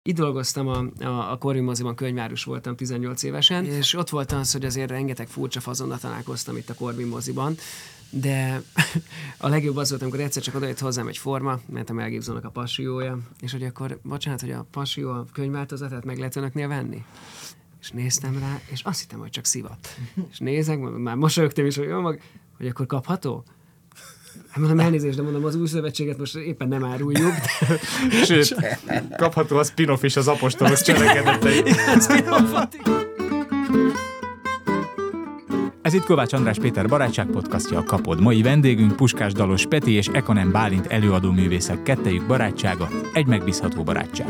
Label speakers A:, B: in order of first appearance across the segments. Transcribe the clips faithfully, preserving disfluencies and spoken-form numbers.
A: Itt dolgoztam a, a, a Corvin moziban, könyvárus voltam tizennyolc évesen, és ott volt az, hogy azért rengeteg furcsa fazonnal találkoztam itt a Corvin moziban, de a legjobb az volt, amikor egyszer csak odajött hozzám egy forma, mentem Mel Gibsonnak a Passiója, és hogy akkor, bocsánat, hogy a Passió a könyvváltozatát meg lehet önöknél venni? És néztem rá, és azt hittem, hogy csak szivat. És nézek, már mosolyogtam is, hogy jó mag, hogy akkor kapható? Hát mondom, elnézést, de mondom, az új szövetséget most éppen nem áruljuk. De...
B: Sőt, kapható a spin-off is az apostolok cselekedetei. Ez itt Kovács András Péter barátság podcastja, a Kapod. Mai vendégünk Puskás Dalos Peti és Ekonem Bálint előadó művészek, kettejük barátsága, egy megbízható barátság.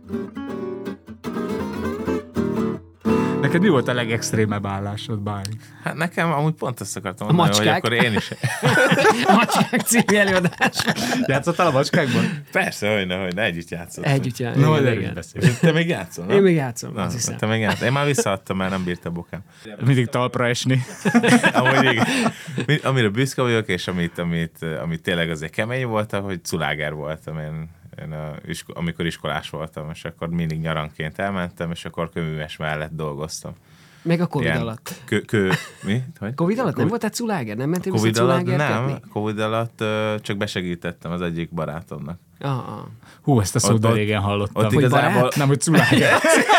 B: Neked mi volt a legextrémebb állásod, Bálint?
C: Hát nekem amúgy pont ezt akartam mondani, hogy akkor én is...
A: A Macskák című előadás.
B: Játszottál a Macskákban?
C: Persze, hogy ne, hogy ne, együtt játszottam.
A: Együtt játszottam.
B: No, erről is beszélünk.
C: Te még játszol, nem?
A: Én még játszom,
C: Na,
A: azt hiszem.
C: te még játszol. Én már visszaadtam, mert nem bírta bokám.
B: Mindig talpra esni.
C: Amúgy igen. Amire büszke vagyok, és amit, amit, amit tényleg azért kemény volt, hogy culáger voltam én. Én a, amikor iskolás voltam, és akkor mindig nyaranként elmentem, és akkor köműves mellett dolgoztam.
A: Meg a Covid
C: Ilyen
A: alatt.
C: Kö, kö, mi? Hogy?
A: Covid alatt nem voltál culáger? Nem mentél
C: Covid
A: vissza
C: alatt
A: culágertetni?
C: nem, Covid alatt uh, csak besegítettem az egyik barátomnak.
A: Ah, ah.
B: Hú, ezt a szót
C: Ott-
B: régen hallottam.
C: ott
B: Hogy
C: igazából-
B: barát? Nem, hogy culáger.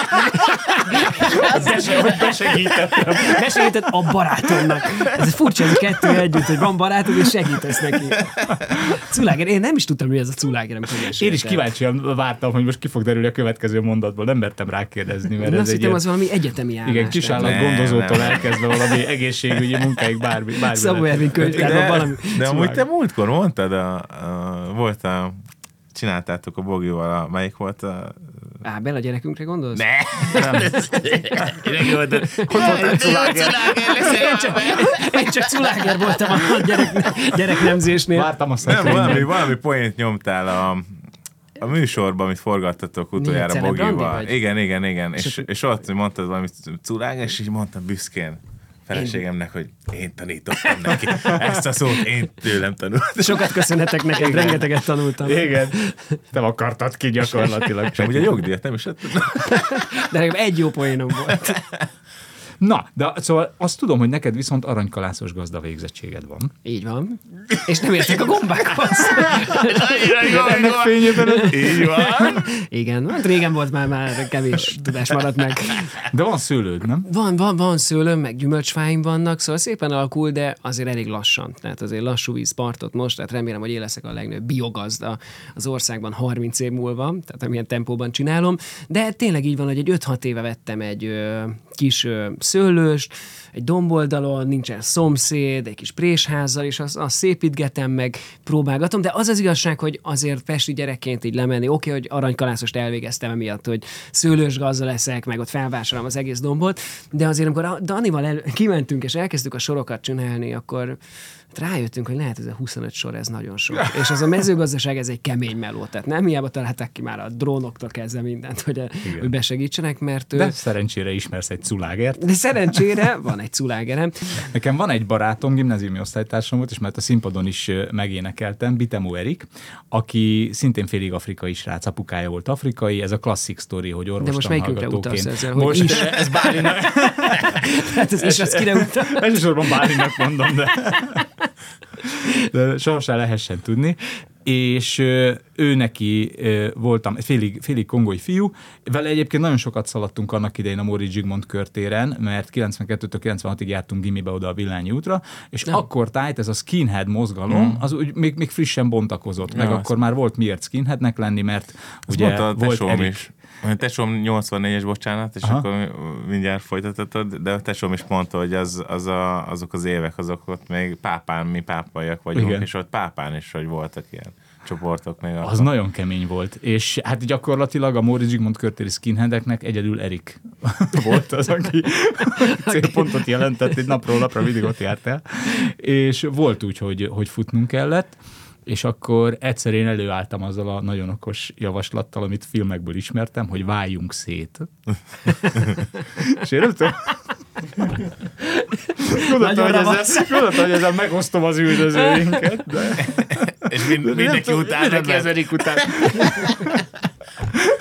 B: Hogy besegítettem.
A: Besegített a barátomnak. Ez furcsa, ez a kettő együtt, hogy van barátod, és segítesz neki. Culáger, én nem is tudtam, mi ez a culáger, amikor
B: Én is
A: meséltem.
B: kíváncsian vártam, hogy most ki fog derülni a következő mondatból. Nem mertem rákérdezni, mert
A: Én
B: ez
A: azt
B: egy
A: hittem,
B: ilyen,
A: az valami egyetemi állás.
B: igen, kisállat
C: Nem,
B: gondozótól
C: nem.
B: elkezdve valami egészségügyi munkáig bármi. bármi
A: Szabó
B: lehet.
A: Ervin könyvtárban valami.
C: de amúgy
B: Culáger.
C: te múltkor mondtad, a, a, volt a, csináltátok a Bogival, a, melyik volt a...
A: Ábel, a gyerekünkre gondolsz?
C: Ne! Nem. Idegi volt, de... Hogy volt a culáger?
A: Én csak, én csak culáger voltam a gyerek, gyereknemzésnél.
B: Vártam azt,
C: Nem,
B: hogy
C: valami, valami poént nyomtál a, a műsorban, amit forgattatok utoljára
A: Milyen Celebrandi
C: Bogival.
A: vagy?
C: Igen, igen, igen. És,
A: És-
C: és ott mondtad valami culáger, és így mondtam büszkén feleségemnek, hogy én tanítottam neki. Ezt a szót én tőlem tanultam.
A: Sokat köszönhetek neked, rengeteget tanultam.
B: igen, te akartad ki gyakorlatilag.
C: És amúgy a jogdíjat nem is adtad.
A: De legalább egy jó poénom volt.
B: Na, de szóval azt tudom, hogy neked viszont aranykalászos gazda végzettséged van.
A: Így van. És nem értek a gombákhoz.
B: Ennek fényében
C: Így van.
A: Igen, hát régen volt már, már kevés tudás maradt meg.
B: de van szőlőd, nem?
A: Van, van, van szőlőm, meg gyümölcsfáim vannak, szóval szépen alakul, de azért elég lassan. Tehát azért lassú vízpartot most, tehát remélem, hogy én leszek a legnagyobb biogazda az országban harminc év múlva, tehát amilyen tempóban csinálom. De tényleg így van, hogy egy öt-hat éve vettem egy ö, kis ö, szőlőst, egy domboldalon, nincsen szomszéd, egy kis présházzal, és azt, azt szépítgetem, meg próbálgatom, de az az igazság, hogy azért pesti gyerekként így lemenni, oké, okay, hogy aranykалászost elvégeztem emiatt, hogy szőlős gazda leszek, meg ott felvásárolom az egész dombot, de azért amikor a Danival el, kimentünk, és elkezdtük a sorokat csinálni, akkor rájöttünk, hogy lehet ez a huszonöt sor, ez nagyon sok. És az a mezőgazdaság, ez egy kemény meló, tehát nem hiába találták ki már a drónoktól kezdve mindent, hogy, hogy besegítsenek, mert ő...
B: De szerencsére ismersz egy culágert.
A: De szerencsére van egy culágerem.
B: Nekem van egy barátom, gimnáziumi osztálytársam volt, és mert a színpadon is ö, megénekeltem, Bitemó Erik, aki szintén félig afrikai srác, apukája volt afrikai, ez a klasszik sztori, hogy
A: De most melyikünkre utalsz
B: orvostan
A: ezzel, hogy
B: Most
A: is?
B: ez Bálinak,
A: Hát ez is az kire utal.
B: elsősorban Bálinak mondom, de, de sohasem lehessen tudni. És ö, ő neki ö, voltam, egy félig, félig kongói fiú, vele egyébként nagyon sokat szaladtunk annak idején a Móricz Zsigmond körtéren, mert kilencvenkettőtől kilencvenhatig jártunk gimibe oda a Villányi útra, és
A: Nem.
B: akkor tájt ez a skinhead mozgalom,
C: Mm.
B: az úgy még, még frissen bontakozott, meg
C: Ja,
B: akkor már volt miért skinheadnek lenni, mert
C: Ugye,
B: ugye
C: mondta a
B: volt
C: tesóm
B: Erik.
C: is. A tesóm nyolcvannégyes, bocsánat, és
B: Aha.
C: akkor mindjárt folytatod, de a tesóm is mondta, hogy az, az a, azok az évek, azok ott még pápán, mi pápaiak vagyunk,
B: Igen.
C: és ott pápán is, hogy voltak ilyen csoportok még.
B: Az nagyon kemény volt, és hát gyakorlatilag a Móricz Zsigmond körtéri skinheadeknek egyedül Erik volt az, aki célpontot jelentett, egy napról napra mindig ott járt el, és volt úgy, hogy, hogy futnunk kellett, és akkor egyszer én előálltam azzal a nagyon okos javaslattal, amit filmekből ismertem, hogy váljunk szét. És én nem tudom... Gondoltam, hogy ezzel, gondoltam, hogy ezzel megosztom az üldözőinket, de...
C: És mind, mindenki után.
B: Mindenki az Erik után.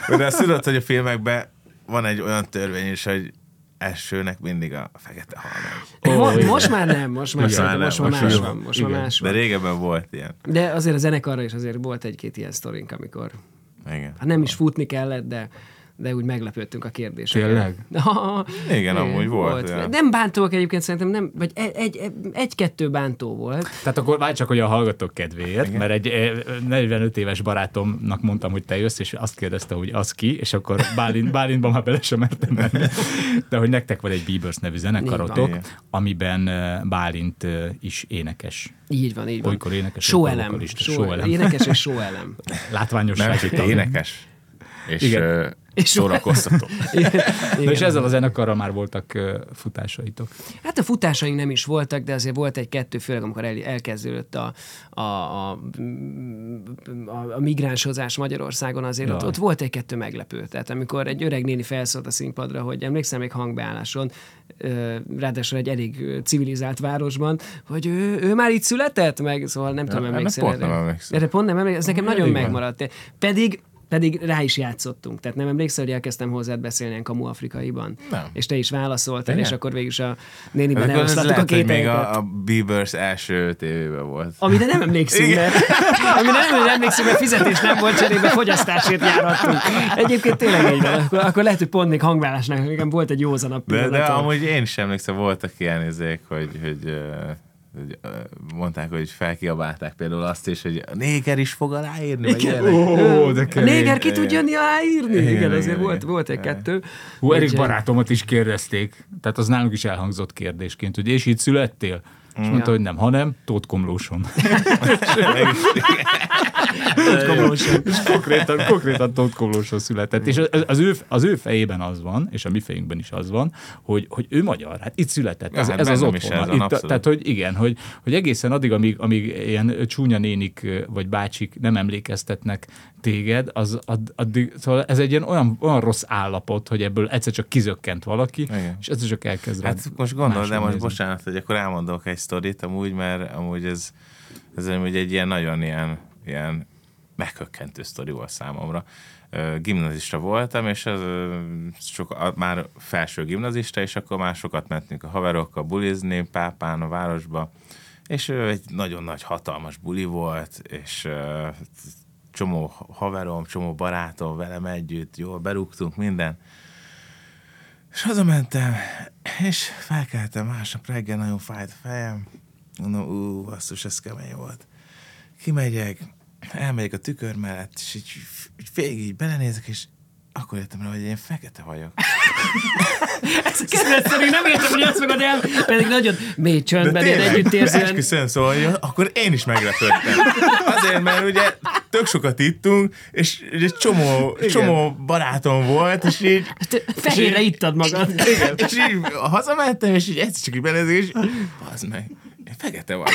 C: De azt tudod, hogy a filmekben van egy olyan törvény is, hogy elsőnek mindig a fekete hal.
A: Oh, Mo- most már nem, most már,
C: Most már
A: nem, most
C: nem,
A: már
C: most
A: más
C: már
A: van. Most már más
C: De
A: van.
C: régebben volt ilyen.
A: De azért a zenekarra is azért volt egy-két ilyen sztorink, amikor
C: Igen.
A: hát nem is futni kellett, de de úgy meglepődtünk a kérdéseken.
B: Tényleg?
C: Igen, amúgy volt, ja.
A: Nem bántóak egyébként szerintem, nem, vagy egy, egy, egy-kettő bántó volt.
B: Tehát akkor várj csak, hogy a hallgatók kedvéért,
C: Igen.
B: mert egy eh, negyvenöt éves barátomnak mondtam, hogy te jössz, és azt kérdezte, hogy az ki, és akkor Bálint, Bálintban már bele sem mertem menni. De hogy nektek van egy Bieber's nevű zenekarotok,
C: Igen.
B: amiben eh, Bálint eh, is énekes.
A: Így van, így van.
B: Olykor énekes,
A: Sóelem.
B: olykor vokalista.
A: Só-
B: Sóelem.
A: Énekes és sóelem.
B: Látványosság.
C: Nem, csak énekes. És,
B: Igen.
C: ö,
A: És
C: szórakoztató.
B: Na és ezzel a zenekarral már voltak uh, futásaitok.
A: Hát a futásaink nem is voltak, de azért volt egy-kettő, főleg amikor el, elkezdődött a, a, a, a, a migránsozás Magyarországon, azért ott, ott volt egy-kettő meglepő. Tehát amikor egy öreg néni felszólt a színpadra, hogy emlékszem még hangbeálláson, ráadásul egy elég civilizált városban, hogy ő, ő már itt született, meg szóval nem tudom,
C: erre
A: emlékszel.
C: pont nem
A: erre.
C: emlékszem.
A: Erre pont nem emlékszem, ez nekem nagyon
B: Igen.
A: megmaradt. Pedig Pedig rá is játszottunk. Tehát nem emlékszel, hogy elkezdtem hozzád beszélni ilyen kamu afrikaiban?
C: Nem.
A: És te is válaszoltál,
C: Igen?
A: és akkor végül is a néniben
C: Akkor ez
A: eloszlattuk a
C: lehet, hogy még
A: képeket.
C: a, a Bieber's első tévében volt.
A: Amire nem emlékszünk, mert, amire nem, nem emlékszünk, mert fizetés nem volt cserébe, fogyasztásért járattunk. Egyébként tényleg így van. Akkor, akkor lehet, hogy pont még hangvállásnak nekem volt egy józanabb
C: De, de
A: pillanatom.
C: amúgy én is emlékszem, voltak ilyen izék, hogy, hogy, ö, hogy ö, mondták, hogy felkiabálták például azt is, hogy a néger is fog aláírni, vagy ilyenek.
B: Ó, de
A: A
B: kemény.
A: néger ki tud jönni aláírni? Igen,
C: Igen,
A: igen, azért
C: igen,
A: volt,
C: igen.
A: volt egy-kettő.
B: Hú, Erik
A: Úgyhogy-
B: barátomat is kérdezték, tehát az nálunk is elhangzott kérdésként, hogy és itt születtél? És mondta,
A: Ja.
B: hogy nem, hanem Tóth Komlóson. És konkrétan, konkrétan Tóth Komlóson született. És az, az, ő, az ő fejében az van, és a mi fejünkben is az van, hogy, hogy ő magyar, hát itt született.
C: Ja,
B: Ez,
C: hát
B: ez az
C: bennem is
B: otthona.
C: ez van,
B: Itt,
C: abszolút.
B: tehát, hogy igen, hogy, hogy egészen addig, amíg, amíg ilyen csúnya nénik vagy bácsik nem emlékeztetnek téged, az add- addig, szóval ez egy ilyen olyan, olyan rossz állapot, hogy ebből egyszer csak kizökkent valaki,
C: Igen.
B: és egyszer csak elkezd rád
C: Hát most gondolod, de
B: máshogy
C: most
B: nézni.
C: bocsánat, hogy akkor elmondok egy sztorit amúgy, mert amúgy ez, ez amúgy egy ilyen nagyon ilyen, ilyen meghökkentő sztori volt számomra. Ö, Gimnazista voltam, és az, ö, sok, a, már felső gimnazista, és akkor már sokat mentünk a haverokkal bulizni, Pápán, a városba, és ö, egy nagyon nagy, hatalmas buli volt, és ö, csomó haverom, csomó barátom velem együtt, jól berúgtunk minden. És hazamentem, és felkeltem másnap reggel, nagyon fájt a fejem. Mondom, ú, basszus, ez kemény volt. Kimegyek, elmegyek a tükör mellett, és így, így végig így belenézek, és akkor jöttem rá, hogy én fekete vagyok.
A: Ez a kedvenc szerint nem értem, hogy azt fogod el, pedig nagyon mély csöndben, ilyen együttérzően.
C: esküszöm, szóval, hogy akkor én is meglepődtem. Azért, mert ugye tök sokat ittunk, és egy csomó, csomó barátom volt, és így...
A: Fehérre ittad magad.
C: Igen, és így hazamentem, és így egyszer csak így belenézek, és bazd meg, én fekete vagyok.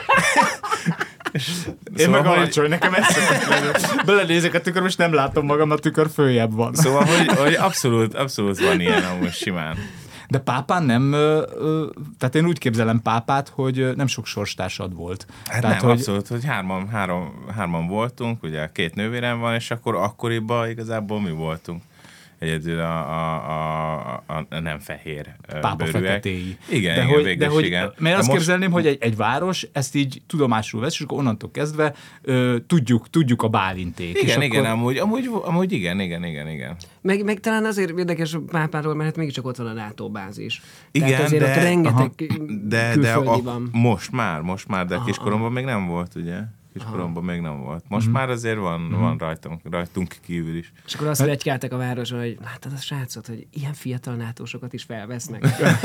C: És
B: Én
C: szóval,
B: meg
C: hogy-
B: alacsony, nekem ez szokott lenni. Belenézek a tükörbe, és nem látom magam, a tükör följebb van.
C: Szóval, hogy, hogy abszolút, abszolút van ilyen amúgy simán.
B: De Pápán nem, ö, ö, tehát én úgy képzelem Pápát, hogy ö, nem sok sorstársad volt.
C: Hát
B: tehát,
C: nem,
B: hogy,
C: abszolút, hogy hárman, három, hárman voltunk, ugye két nővérem van, és akkor akkoriban igazából mi voltunk. Egyedül a, a, a, a, a nem fehér ö,
B: Pápa
C: bőrűek.
B: feketéi.
C: Igen,
B: de
C: igen,
B: hogy,
C: végül
B: de
C: is
B: hogy,
C: igen.
B: Mert
C: De
B: azt
C: most-
B: képzelném, hogy egy, egy város ezt így tudomásul vesz, és akkor onnantól kezdve ö, tudjuk, tudjuk a Bálinték. és
C: Igen,
B: akkor,
C: igen, amúgy, amúgy, amúgy igen, igen, igen, igen.
A: Meg, meg talán azért érdekes Pápáról, mert hát mégiscsak ott van a NATO bázis.
C: Igen,
A: Tehát azért
C: de,
A: ott rengeteg
C: aha, de, de
A: külföldi
C: a,
A: van.
C: most már, most már, de
A: Aha,
C: kiskoromban még nem volt, ugye? Kiskoromban még nem volt. Most
B: Mhm.
C: már azért van, van rajtunk, rajtunk kívül is.
A: És akkor azt legykáltak a városban, hogy láttad a srácot, hogy ilyen fiatal nátósokat is felvesznek.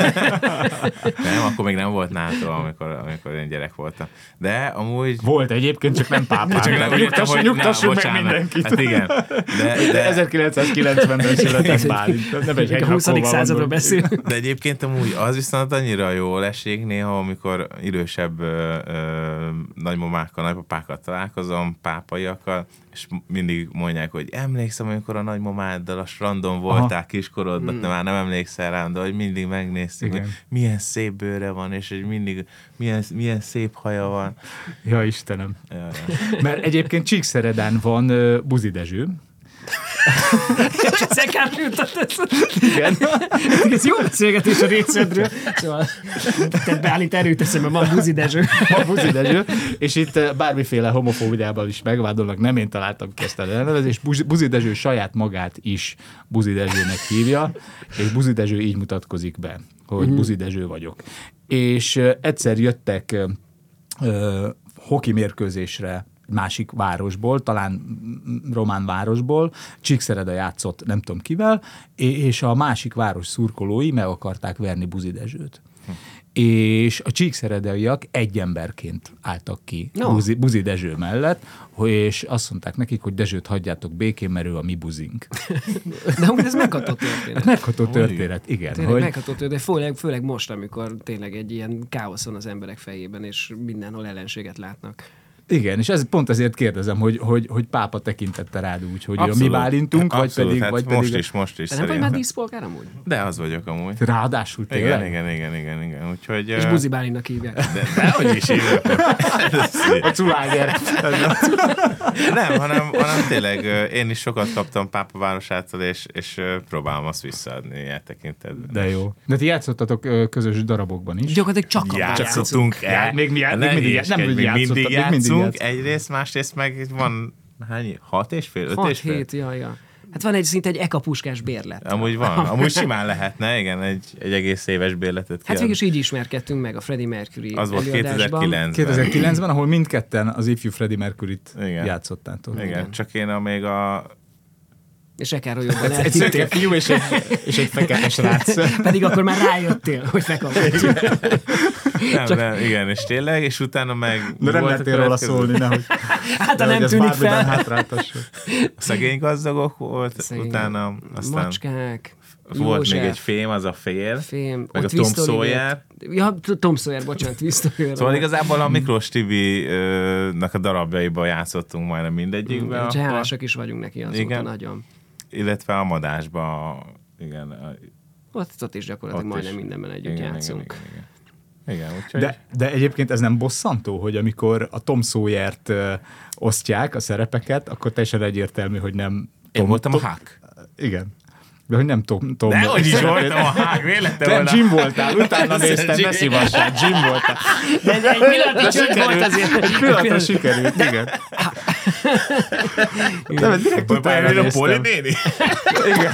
C: Nem, akkor még nem volt NATO, amikor, amikor én gyerek voltam. De amúgy...
B: Volt egyébként, csak nem Pápán.
C: Csak nem,
B: nyugtassunk,
C: hogy-
B: nyugtassunk
C: na,
B: meg
C: bocsánat.
B: mindenkit.
C: Hát igen. De, de,
B: ezerkilencszázkilencvenben született Bálint. Nem egy
A: a huszadik
B: hegylapóval
A: századról
B: van.
A: beszélünk.
C: de egyébként amúgy az viszont annyira jól esik néha, amikor idősebb ö, ö, nagymamákkal, nagypapákkal találkozom, pápaiakkal, és mindig mondják, hogy emlékszem, amikor a nagymamáddal a strandon voltál
B: Aha.
C: kiskorodban, de már nem emlékszel rám, de hogy mindig megnéztük,
B: Igen.
C: hogy milyen szép bőre van, és hogy mindig milyen, milyen szép haja van.
B: Ja, Istenem.
C: Ja, ja.
B: Mert egyébként Csíkszeredán van uh, Buzi Dezső,
A: És ezzel jutott.
B: Igen.
A: Ez jó beszélgetés a részedről. Szóval te beállít erőt eszembe, van Buzi Dezső.
B: Van Buzi Dezső, és itt bármiféle homofóbiával is megvádolnak, nem én találtam ki ezt a elnevezést. Buzi Dezső saját magát is Buzi Dezsőnek hívja, és Buzi Dezső így mutatkozik be, hogy mm. Buzi Dezső vagyok. És egyszer jöttek uh, hoki mérkőzésre másik városból, talán román városból, Csíkszereda játszott nem tudom kivel, és a másik város szurkolói meg akarták verni Buzi Dezsőt. Hm. És a csíkszeredaiak egy emberként álltak ki no. Buzi, Buzi Dezső mellett, és azt mondták nekik, hogy Dezsőt hagyjátok békén, mert ő a mi buzink.
A: De úgy ez megható történet.
B: Ez megható történet, igen.
A: Tényleg
B: hogy...
A: megható történet, főleg, főleg most, amikor tényleg egy ilyen káosz van az emberek fejében, és mindenhol ellenséget látnak.
B: Igen, és ez pont azért kérdezem, hogy, hogy, hogy pápa tekintette rád úgy, hogy abszolút, mi Bálintunk, vagy
C: abszolút,
B: pedig...
C: Hát
B: vagy
C: most
B: pedig...
C: is, most is.
A: De nem vagy már díszpolgár amúgy?
C: De az vagyok amúgy.
B: Ráadásul tényleg?
C: Igen, igen, igen, igen, igen. Úgyhogy,
A: és Buzi Bálintnak hívják.
C: De, de hogy is hívják.
B: A culáger.
C: Nem, hanem, hanem tényleg én is sokat kaptam Pápa városától, és, és próbálom azt visszaadni ilyen tekintetben.
B: De jó. De ti játszottatok közös darabokban is?
A: Gyakorlatilag csak abban
C: játszottunk.
B: Já, még mi já, még mindig, já, nem
C: még mindig játszunk.
B: Még
C: Egyrészt, másrészt meg van hány? Hat és fél? Öt
A: hat,
C: és fél?
A: hét, jaj, jaj. Hát van egy szinte egy eka puskás bérlet.
C: Amúgy van. Amúgy simán lehetne, igen, egy, egy egész éves bérletet.
A: Hát végülis így ismerkedtünk meg a Freddie Mercury
C: az volt
A: előadásban.
C: kétezer-kilencben.
B: kétezer-kilencben, ahol mindketten az ifjú Freddie Mercuryt
C: igen.
B: játszottátok.
C: Igen, igen, csak én a még a...
A: És Ekáról jobban
B: egy szőke fiú és egy, és egy fekete srác.
A: Pedig akkor már rájöttél, hogy fekete.
C: Nem, Csak... nem, igen, és tényleg, és utána meg...
B: De nem lehetél róla szólni, nehogy...
A: Hát, ha nem tűnik fel.
C: A szegény gazdagok volt, szegény. Utána aztán...
A: Macskák.
C: Volt
A: József.
C: még egy fém, az a fél.
A: Fém.
C: Meg
A: ott
C: a Tom Sawyer.
A: Ja, Tom Sawyer, bocsánat, Twistoyer.
C: Szóval igazából a Miklós Tibi-nak a darabjaiban játszottunk majdnem mindegyikben.
A: Hálásak is vagyunk neki azóta igen. Nagyon.
C: Illetve a Madásban, igen. A...
A: Ott, ott is gyakorlatilag ott majdnem is. Mindenben együtt igen, játszunk.
C: Igen, igen, igen. igen úgyhogy...
B: de, de egyébként ez nem bosszantó, hogy amikor a Tom Sawyert uh, osztják a szerepeket, akkor teljesen egyértelmű, hogy nem...
C: Én
B: Tom,
C: voltam
B: Tom,
C: a Huck.
B: Igen. De hogy nem Tom... Tom
C: Dehogy is voltam a Huck, véletlenül.
B: Jim voltál, utána néztem, ne szívassál, Jim voltál.
A: De egy pillanatra csönd volt azért.
B: Egy pillanatra sikerült, igen. Nem, direkt utána néztem.
C: A Poli néni?
B: Igen.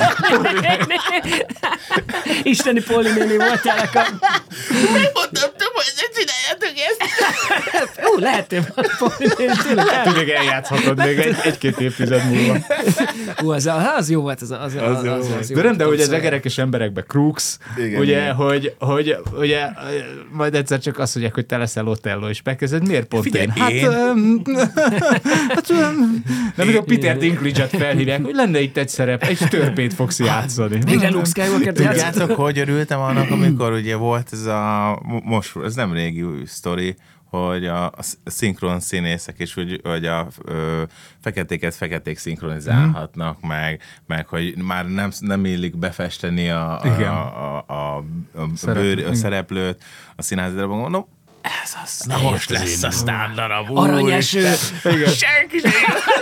A: Isteni Poli néni voltál akkor.
C: Mondtam, hogy ne csináljátok ezt.
A: Ú, lehettél Poli néni, tényleg.
B: Lehet, hogy még eljátszhatod még egy, egy-két évtized múlva.
A: Ú, az, az jó volt. Az, az, az, az, az
B: jó de nem, de hogy az egerekes emberekbe Crooks, igen, ugye, igen. Hogy, hogy ugye, majd egyszer csak azt mondják, hogy te leszel Otello, és megkezded, miért pont
C: figyelj,
B: én? Hát,
C: én?
B: Um, hát um, nem, hogy a Peter Dinklage-et felhívják, hogy lenne itt egy szerep, egy törpét fogsz játszani.
A: Végre Luke Skywalker-t
C: Tudjátok, hogy örültem annak, amikor ugye volt ez a, most, ez nem régi sztori, hogy a, a szinkron színészek is, hogy, hogy a ö, feketéket feketék szinkronizálhatnak, mm. meg, meg hogy már nem, nem illik befesteni a, a, a, a, a,
B: Szerep,
C: bőr, a szereplőt a színházi darabban. Mondom, ez az, na most lesz a sztár darab.
A: Aranyeső.
C: Senki sem.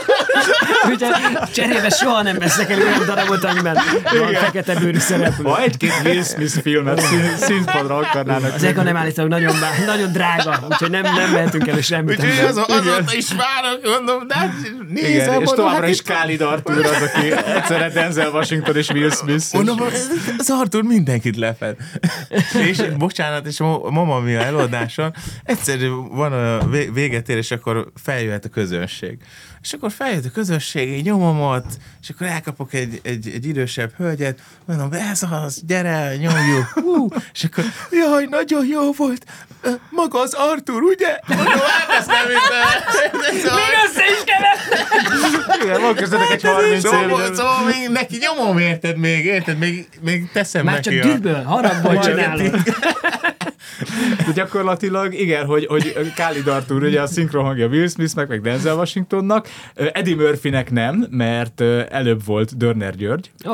A: Cserébe soha nem vesznek el olyan darabot, amiben van fekete bőrű szereplő.
B: Ha egy-két Will Smith filmet színpadra akarnának.
A: Az Eka nem állítólag nagyon, nagyon drága, úgyhogy nem, nem mehetünk el, és semmit.
C: Úgyhogy az, azóta is várok, mondom, de nézem.
B: És továbbra is Khalid Arthur az, aki egyszerre Denzel Washington és Will Smith.
C: Mondom, az Arthur mindenkit lefed. És bocsánat, és a Mamma Mia előadáson egyszerűen van a véget ér, és akkor feljöhet a közönség. És akkor feljött a közösség, így nyomom ott, és akkor elkapok egy, egy, egy idősebb hölgyet, mondom, ez az, gyere, nyomjuk. Hú, és akkor, jaj, nagyon jó volt. Maga az Arthur, ugye? Mondom, hát ezt nem hiszem.
A: Még össze is kellett.
B: Igen, van közöttek egy harminc
C: szóval, szóval még neki nyomom, érted még, érted? Még, még teszem
A: már
C: neki.
A: Már csak dühből, haragból csinálod.
B: De gyakorlatilag igen, hogy, hogy Khalid Arthur, ugye a szinkron hangja Will Smithnek, meg Denzel Washingtonnak, Eddie Murphynek nem, mert előbb volt Dörner György,
A: oh.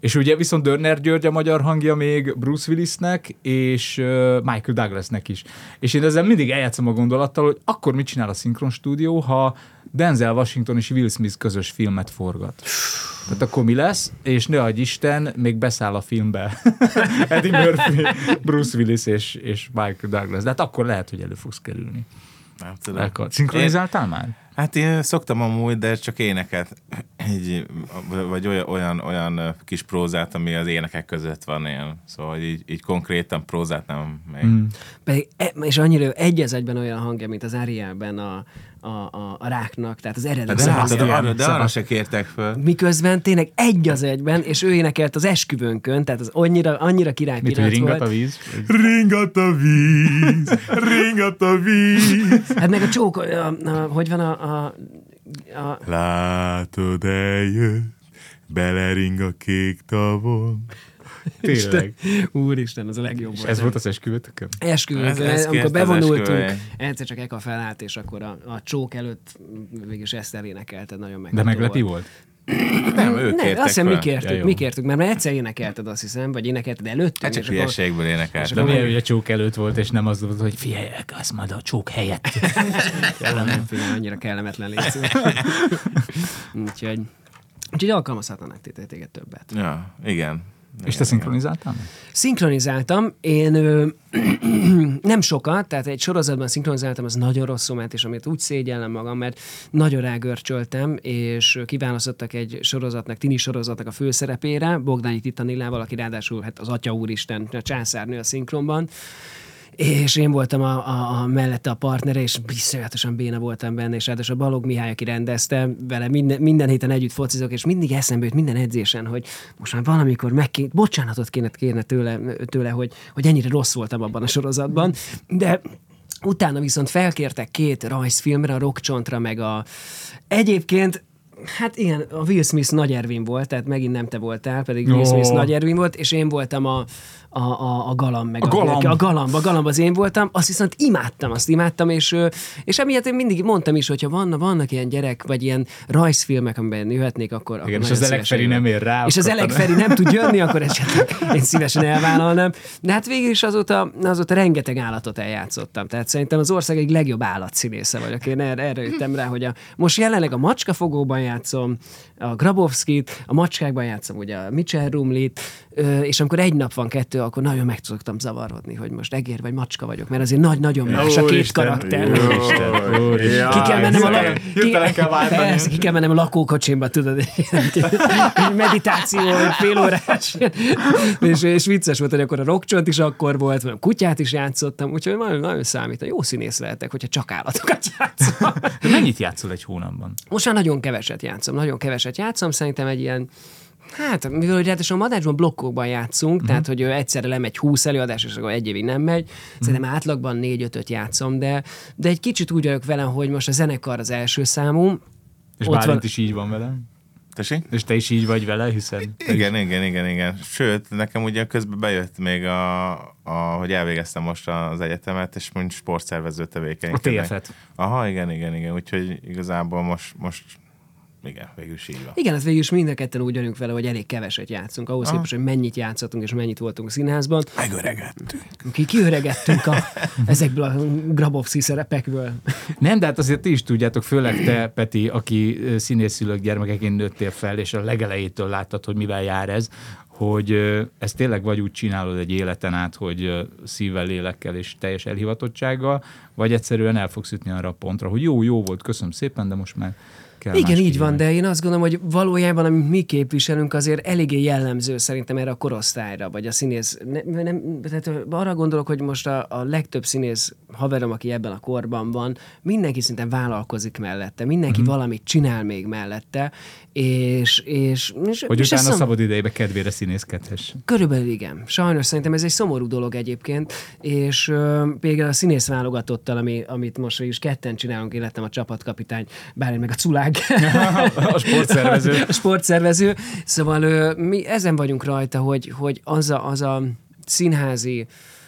B: És ugye viszont Dörner György a magyar hangja még Bruce Willisnek, és uh, Michael Douglasnek is. És én ezzel mindig eljátszom a gondolattal, hogy akkor mit csinál a szinkron stúdió, ha Denzel Washington és Will Smith közös filmet forgat. Tehát akkor mi lesz? És ne adj Isten, még beszáll a filmbe Eddie Murphy, Bruce Willis és, és Michael Douglas. De hát akkor lehet, hogy elő fogsz kerülni.
C: Nem tudom.
B: Szinkronizáltál
C: én,
B: már?
C: Hát én szoktam amúgy, de csak éneket, így, vagy olyan, olyan, olyan kis prózát, ami az énekek között van ilyen. Szóval így, így konkrétan prózát nem még. Mm.
A: Pedig, és annyira egy az egyben olyan hangja, mint az Arielben a, a, a, a ráknak, tehát az eredeti.
C: De, de, de, arra, de arra se kértek föl.
A: Miközben tényleg egy az egyben, és ő énekelt az esküvőnkön, tehát az annyira, annyira király
B: mit,
A: pillanat
B: ringat
A: volt.
B: A víz?
C: Ringat a víz, ringat a víz.
A: Hát meg a csók, a, a, hogy van a, a, a...
C: Látod, eljött, belering a kék tavon.
B: Tényleg.
A: Úristen, az a legjobb volt.
B: Ez volt az esküvőtökön?
A: Esküvőtökön,
C: ez, ez
A: amikor bevonultunk,
C: esküvője.
A: egyszer csak Eka felállt, és akkor a, a csók előtt végülis ezt elénekelted, nagyon meg.
B: De meglepi volt?
C: Nem, ők
A: nem,
C: kértek
A: azt hiszem, mi
C: fel.
A: kértük,
B: Ja,
A: mi kértük, mert már egyszer énekelted, azt hiszem, vagy énekelted előttünk.
C: Hát csak
A: és akkor-
C: hülyeségből énekelt.
B: De milyen, hogy a csók előtt volt, és nem az volt, hogy figyelj, az majd a csók helyett.
A: Nem, figyelj, annyira kellemetlen létsző. Úgyhogy, úgyhogy alkalmazhatnának téged többet.
C: Ja, igen.
B: És te szinkronizáltál?
A: Szinkronizáltam, én ö, nem sokat, tehát egy sorozatban szinkronizáltam, az nagyon rosszul ment, és amit úgy szégyellem magam, mert nagyon rágörcsöltem, és kiválasztottak egy sorozatnak, tini sorozatnak a főszerepére, Bogdányi Titanillával, aki ráadásul hát az Atya Úristen, a császárnő a szinkronban, és én voltam a, a, a mellette a partnere, és bizonyatosan béna voltam benne, és ráadásul a Balogh Mihály, aki rendezte, vele minden, minden héten együtt focizok, és mindig eszembe jut minden edzésen, hogy most már valamikor meg kéne, bocsánatot kéne kérne tőle, tőle hogy, hogy ennyire rossz voltam abban a sorozatban, de utána viszont felkértek két rajzfilmre, a Rockcsontra, meg a... Egyébként hát igen, a Will Smith Nagy Ervin volt, tehát megint nem te voltál, pedig Will Smith Nagy Ervin volt, és én voltam a, a, a, a galamb, meg
B: a, galamb.
A: a, a galamb, a galamb az én voltam, azt viszont imádtam, azt imádtam, és, és emiatt én mindig mondtam is, hogyha vannak, vannak ilyen gyerek, vagy ilyen rajzfilmek, amiben jöhetnék, akkor...
B: Igen,
A: akkor
B: és az Elek Feri nem ér rá.
A: És az Elek Feri nem tud jönni, akkor esetleg én szívesen elvállalnám. De hát végül is azóta, azóta rengeteg állatot eljátszottam. Tehát szerintem az ország egyik legjobb állatszínésze vagyok. Én erre, erre jöttem rá, hogy a, most jelenleg a Macskafogóban játszom, a Grabowskit, a macskákban játszom ugye a Mitchell Rumlit, és amikor egy nap van kettő, akkor nagyon meg szoktam zavarodni, hogy most egér vagy macska vagyok, mert azért nagy-nagyon más a két karakter. Ki kell mennem a lak... ki, ki kell mennem a lakókocsimba, tudod, meditáció, fél órás. és, és vicces volt, hogy akkor a Rockcsont is akkor volt, a kutyát is játszottam, úgyhogy nagyon, nagyon számít, hogy jó színész lehetek, hogyha csak állatokat játszom.
B: De mennyit játszol egy hónapban?
A: Most már nagyon keveset játszom, nagyon keveset játszom, szerintem egy ilyen, hát, mivel hogy ráadásul a Madácsban blokkokban játszunk, uh-huh. tehát, hogy egyszerre lemegy húsz előadás, és akkor egy évig nem megy, uh-huh. szerintem átlagban négy-ötöt játszom, de, de egy kicsit úgy vagyok velem, hogy most a zenekar az első számú.
B: És Bálint van... is így van velem.
C: Tessék?
B: És te is így vagy vele, hiszen...
C: Igen, igen, igen, igen. Sőt, nekem ugye közben bejött még, a, a, hogy elvégeztem most az egyetemet, és mondjuk sportszervező tevékenykedek.
B: A té ef-et.
C: Aha, igen, igen, igen. Úgyhogy igazából most, most igen, végül is így van.
A: Igen, hát végül is mind a ketten úgy vagyunk vele, hogy elég keveset játszunk. Ahhoz képest, hogy mennyit játszottunk, és mennyit voltunk színházban.
C: Megöregettünk.
A: Ki kiöregettünk a, ezekből a Grabowski szerepekből.
B: Nem, de hát azért ti is tudjátok, főleg te, Peti, aki színészszülők gyermekeként nőttél fel, és a legelejétől láttad, hogy mivel jár ez, hogy ezt tényleg vagy úgy csinálod egy életen át, hogy szívvel, lélekkel és teljes elhivatottsággal, vagy egyszerűen el fogsz jutni arra a pontra, hogy jó, jó volt, köszönöm szépen, de most már
A: igen, így van, de én azt gondolom, hogy valójában, amit mi képviselünk, azért eléggé jellemző szerintem erre a korosztályra, vagy a színész. Ne, nem, tehát arra gondolok, hogy most a, a legtöbb színész haverom, aki ebben a korban van, mindenki szinte vállalkozik mellette, mindenki mm-hmm. valamit csinál még mellette, és... és, és
B: hogy
A: és
B: utána
A: szom...
B: szabad idejébe kedvére színészkedhess.
A: Körülbelül igen. Sajnos szerintem ez egy szomorú dolog egyébként, és uh, például a színész válogatottal, ami, amit most is ketten csinálunk, én lettem a csapatkapitány, bár meg a Culág.
B: a sportszervező.
A: A sportszervező. Szóval uh, mi ezen vagyunk rajta, hogy, hogy az, a, az a színházi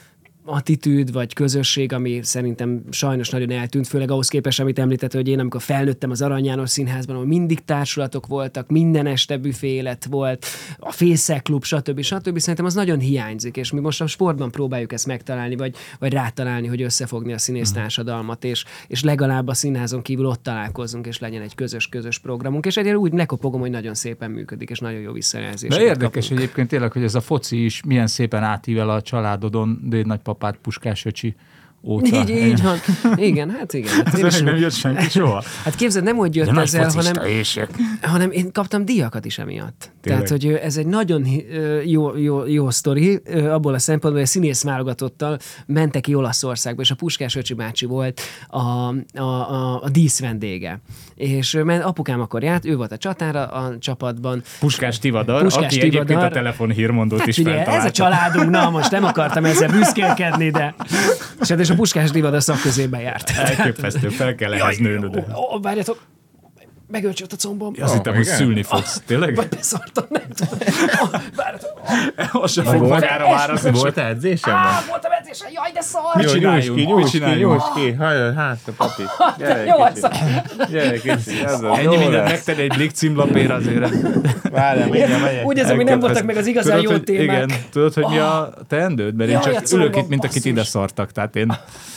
A: attitűd, vagy közösség, ami szerintem sajnos nagyon eltűnt, főleg ahhoz képest, amit említett, hogy én amikor felnőttem az Arany János Színházban, ahol mindig társulatok voltak, minden este büfé élet volt, a Fészekklub, stb. stb. Szerintem az nagyon hiányzik, és mi most a sportban próbáljuk ezt megtalálni, vagy, vagy rátalálni, hogy összefogni a színész társadalmat, és, és legalább a színházon kívül ott találkozzunk, és legyen egy közös-közös programunk, és egyébként úgy lekopogom, hogy nagyon szépen működik, és nagyon jó visszajelzés.
B: De érdekes kapunk. Egyébként tényleg, hogy ez a foci is milyen szépen átível a családodon, dédnagypapát, Puskás öcsi óta.
A: Így, így van. Igen, hát igen. Hát
B: ez is nem jött senki soha.
A: Hát képzeld, nem úgy jött ezzel, hanem, hanem én kaptam díjakat is emiatt. Tényleg. Tehát, hogy ez egy nagyon jó, jó, jó sztori, abból a szempontból, hogy a színész válogatottal mentek ki Olaszországba, és a Puskás öcsi bácsi volt a, a, a, a díszvendége. És mert apukám akkor járt, ő volt a csatára a csapatban.
B: Puskás Tivadar,
A: Puskás
B: aki
A: Tivadar.
B: Egyébként a telefonhírmondót
A: hát
B: is
A: ugye,
B: feltalálta.
A: Ez a családunk, na most nem akartam ezzel büszkélkedni, de... És hát és a Puskás Tivadar szakközébe járt.
B: Elképesztő, fel kell ehhez nőnöd.
A: Ó, várjatok, megölcsött a combom.
B: Azt hittem, hogy szülni fogsz. Tényleg?
A: Vagy beszartam, nem tudom. Várjatok.
B: Azt sem fog magára várazni.
C: Volt edzésem?
A: Á, voltam edzésen, jaj, de szar!
B: Mit csináljunk? Mit csináljunk?
C: Nyújts ki, hajjaj, hát, a papi. Gyere
A: Jó,
C: kicsit. Gyere kicsit. Ez az,
B: Ennyi
C: jó
B: mindent
C: lesz.
B: megtenni egy Blik címlapért azért.
C: Várjál, mindjárt megyek.
A: Úgy érzem, hogy nem voltak meg az igazán jó
B: Tudod, hogy-
A: témák.
B: Igen, tudod, hogy mi a teendőd? Mert én
A: Jaj, a
B: csak ülök
A: combom,
B: itt, mint akit
A: basszus.
B: ide szartak. Tehát én...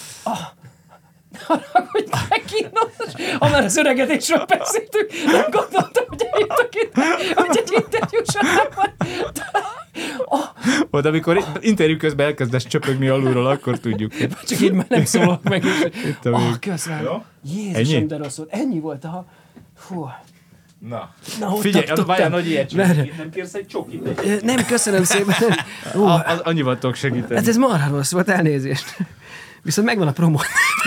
A: Hogy te kínos. Ha már az öregedésről beszéltünk, nem gondoltam, hogy eljutok itt, hogy egy interjú során.
B: Volt, amikor interjú közben elkezdesz csöpögni alulról, akkor tudjuk. Hogy...
A: Csak így már nem szólok meg.
B: Itt a
A: Oh,
B: végig.
A: köszönöm.
B: Ennyi?
A: Jézusom, de rossz volt. Ennyi volt a... Fú.
C: Na.
A: Na, ott
B: Figyelj,
A: tartottam.
B: várjál, nagy ilyet
A: Várj.
B: csinálj. Nem kérsz egy csokit? Egy...
A: Nem, köszönöm szépen. Ó,
B: A, az, annyival tudok segíteni.
A: hát ez marha rossz volt, elnézést. Viszont megvan a promó.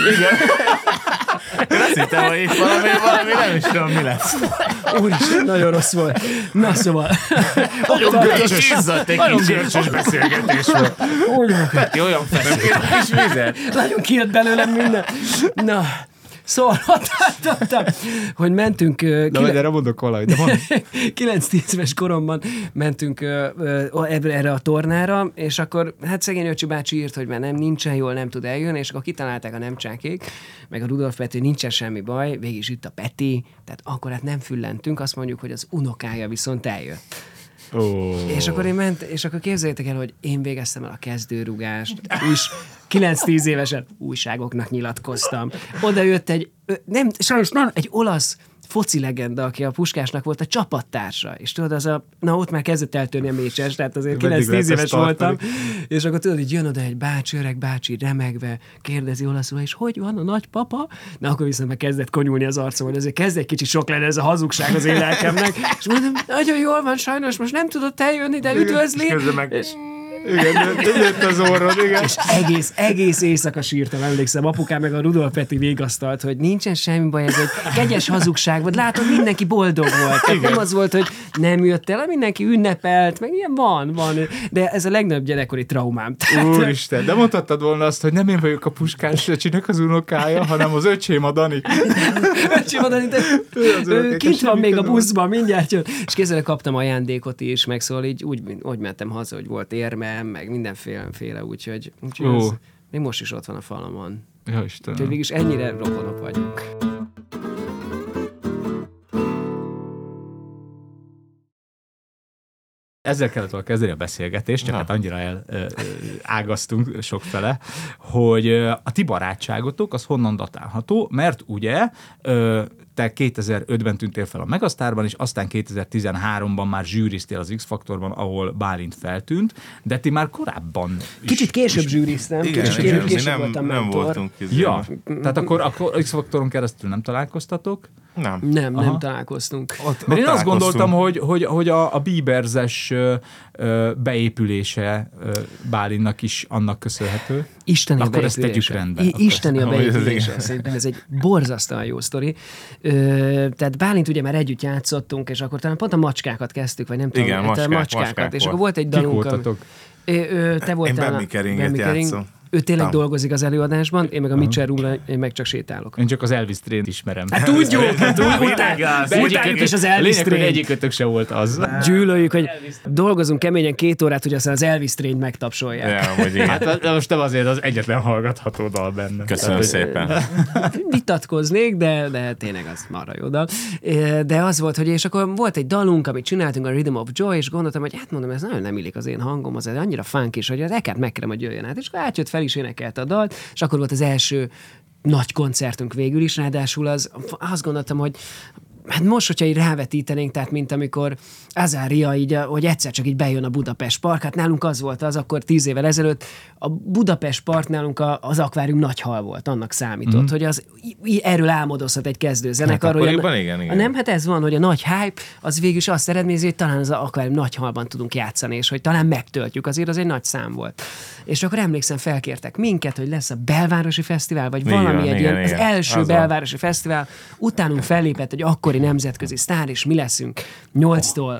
C: Én azt hittem, hogy itt valami, valami nem is tudom, mi lesz.
A: Úristen, nagyon rossz volt. Na szóval.
C: Nagyon görcsös, izzadt egy
B: Nagyon
C: kicsit.
B: görcsös beszélgetés volt.
C: Peti, olyan feszült. Kis vizet.
A: Nagyon kijött belőlem minden. Na, szóval ott tartottam, hogy mentünk...
B: De majd erre mondok valamit, de van.
A: kilenc-tíz éves koromban mentünk ö, ö, erre a tornára, és akkor hát szegény öcsi bácsi írt, hogy már nem, nincsen jól, nem tud eljönni, és akkor kitalálták a nemcsákék, meg a Rudolf Peti, nincsen semmi baj, végig is itt a Peti, tehát akkor hát nem füllentünk, azt mondjuk, hogy az unokája viszont eljött.
B: Oh.
A: És akkor én ment, és akkor képzeljétek el, hogy én végeztem el a kezdőrugást, és kilenc-tíz évesen újságoknak nyilatkoztam. Oda jött egy, ö, nem, sajnos nem, egy olasz foci legenda, aki a Puskásnak volt a csapattársa, és tudod, az a, na ott már kezdett eltörni a mécses, tehát azért kilenc-tíz éves voltam, és akkor tudod, így jön oda egy bácsi, öreg bácsi, remegve, kérdezi olaszul, és hogy van a nagypapa? Na akkor viszont már kezdett konyulni az arcom, hogy azért kezd egy kicsit sok lenne ez a hazugság az én lelkemnek, és mondom, nagyon jól van, sajnos most nem tudott eljönni, de üdvözli. És
B: Igen, nőtt az orrod, igen.
A: És egész, egész éjszaka sírtam, emlékszem. Apukám meg a Rudolf Peti végasztalt, hogy nincsen semmi baj, ez egy kegyes hazugság volt. Látod, mindenki boldog volt. Tehát nem az volt, hogy nem jött el, mindenki ünnepelt, meg ilyen van, van. De ez a legnagyobb gyerekkori traumám. Tehát,
B: Úristen, de mondhattad volna azt, hogy nem én vagyok a Puskás öcsinek az unokája, hanem az öcsém a Dani.
A: öcsém oda, de ő kint van még a buszban, mindjárt jön. És kézzel kaptam ajándékot is, meg szóval így úgy, úgy mentem haza, hogy volt érme, meg mindenféle, úgyhogy, úgyhogy
B: Ó.
A: ez, még most is ott van a falamon.
B: Ja, Istenem.
A: Úgyhogy végig is ennyire rokonok vagyunk.
B: Ezzel kellett volna kezdeni a beszélgetést, csak
C: Na.
B: hát annyira elágaztunk sokfele, hogy ö, a ti barátságotok az honnan datálható, mert ugye ö, te kétezer-ötben tűntél fel a Megasztárban, és aztán kétezer-tizenháromban már zsűriztél az X-Faktorban, ahol Bálint feltűnt, de ti már korábban is...
A: Kicsit később zsűriztem,
C: Igen,
A: kicsit
C: igen, mi
A: később
C: nem,
A: voltam
C: nem
A: mentor.
C: voltunk
B: Ja,
C: közben.
B: tehát akkor, akkor X-Faktoron keresztül nem találkoztatok?
C: Nem.
A: Nem,
B: Aha.
A: nem találkoztunk.
C: Ott,
B: Mert én azt
C: találkoztunk.
B: gondoltam, hogy, hogy, hogy a, a Bieberzes ö, ö, beépülése ö, Bálinnak is annak köszönhető.
A: Isteni a
B: Akkor ezt
A: beépülése.
B: tegyük rendbe.
A: I- Isteni a
C: Akkor-
A: beépülése. Szerintem ez egy borzasztóan jó sztori. Ö, tehát Bálint ugye már együtt játszottunk, és akkor talán pont a macskákat kezdtük, vagy nem tudom.
C: Igen,
A: hát a
C: macskák,
A: macskákat.
C: macskák
A: És
C: volt.
A: akkor volt egy
B: Kik
A: dalunk.
B: voltatok?
A: Ö, ö, te voltál a-
C: Bemmi Keringet
A: Bemmi Kering.
C: játszom.
A: ő tényleg dolgozik az előadásban, én meg a Mitchell Roomra, én meg csak sétálok.
B: Én csak az Elvis Train ismerem.
A: Hát tudjuk, hát utáljuk is az Elvis Train.
B: Egyikötök se volt az.
A: Gyűlöljük, hogy dolgozunk keményen két órát, hogy aztán az Elvis Train megtapsolják.
C: Ja,
B: hát most nem azért az egyetlen hallgatható dal benne.
C: Köszönöm szépen.
A: Vitatkoznék, de, de tényleg az marra jó dal. De az volt, hogy és akkor volt egy dalunk, amit csináltunk, a Rhythm of Joy, és gondoltam, hogy hát mondom, ez nagyon nem illik az én hangom, az annyira funk is, hogy az Ekert megkerem, hogy jöjjön át. És akkor átjött fel is énekelte a dalt, és akkor volt az első nagy koncertünk végül is, ráadásul az, azt gondoltam, hogy hát most, hogyha így rávetítenénk, tehát mint amikor Azária így, hogy egyszer csak így bejön a Budapest Park, hát nálunk az volt az, akkor tíz évvel ezelőtt a Budapest Park nálunk a, az akvárium nagy hal volt, annak számított, mm. hogy az erről álmodozhat egy kezdőzenekar.
C: Hát akkoriban igen, igen.
A: Nem, hát ez van, hogy a nagy hype, az végül is azt eredményezi, hogy talán az akvárium nagy halban tudunk játszani, és hogy talán megtöltjük, azért az egy nagy szám volt. És akkor emlékszem, felkértek minket, hogy lesz a belvárosi fesztivál, vagy valami igen, egy igen, ilyen, igen. az első az belvárosi van. Fesztivál, utánunk fellépett, hogy akkori nemzetközi sztár, és mi leszünk nyolctól,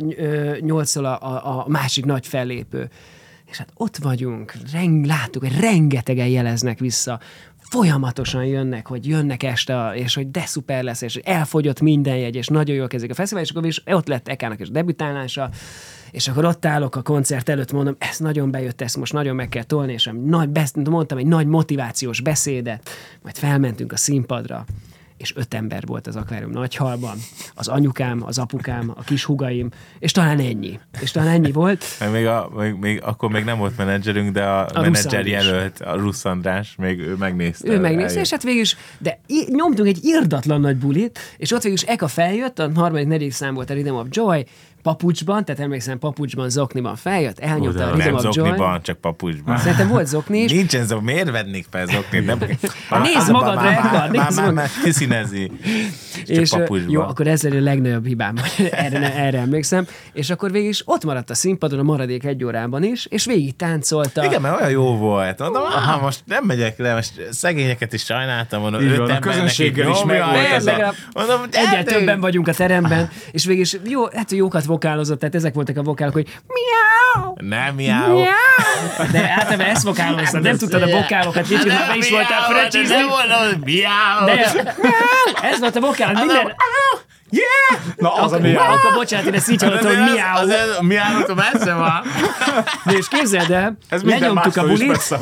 A: nyolctól a, a, a másik nagy fellépő. És hát ott vagyunk, reng, láttuk, hogy rengetegen jeleznek vissza, folyamatosan jönnek, hogy jönnek este, és hogy de szuper lesz, és elfogyott minden jegy, és nagyon jól kezdik a fesztivál, és akkor is ott lett Ekának is debütálása, és akkor ott állok a koncert előtt, mondom, ez nagyon bejött, ezt most nagyon meg kell tolni, és nagy, mondtam egy nagy motivációs beszédet, majd felmentünk a színpadra, és öt ember volt az akvárium nagyhalban, az anyukám, az apukám, a kis húgaim, és talán ennyi. És talán ennyi volt.
C: Még, a, még, még akkor még nem volt menedzserünk, de a, a menedzser jelölt, a Rusz András, még ő megnézte.
A: Ő megnézte, eljött. És hát végül is, de nyomtunk egy irdatlan nagy bulit, és ott végül is Eka feljött, a harmadik, negyedik szám volt a Rhythm of Joy, papucsban, tehát emlékszem, papucsban, zokniban feljött, elnyomta a Rhythm
C: nem
A: of Joy.
C: Nem zokniban, csak papucsban.
A: Szerintem volt zokni is.
C: Nincsen zokni, miért vennék fel zoknit? Nem...
A: Nézd magadra, Ekar, nézd
C: magadra. Már kiszínezi.
A: És jó, akkor ez a legnagyobb hibám, erre, erre emlékszem. És akkor végig is ott maradt a színpadon a maradék egy órában is, és végig táncolta.
C: Igen, mert olyan jó volt. Mondom, aha, most nem megyek le, most szegényeket is sajnáltam, mondom,
B: öt a közönséggel is meg volt ez a...
A: Mondom, egyre többen vagyunk a teremben, és végig is jó, hát jókat vokálozott, tehát ezek voltak a vokálok, hogy miau!
C: Nem miau!
A: De általában ezt vokálozta, nem tudtad a vokálokat, kicsit már be is voltál fröccsizni.
C: Nem mondom, miau!
A: Ez volt a vokál, minden...
B: Yeah! Na, az
A: akkor,
B: a miau.
A: Akkor bocsánat, én ezt így hallottam, hogy miau.
C: A miau-tól messze van.
A: De és képzeld el, lenyomtuk a bulit.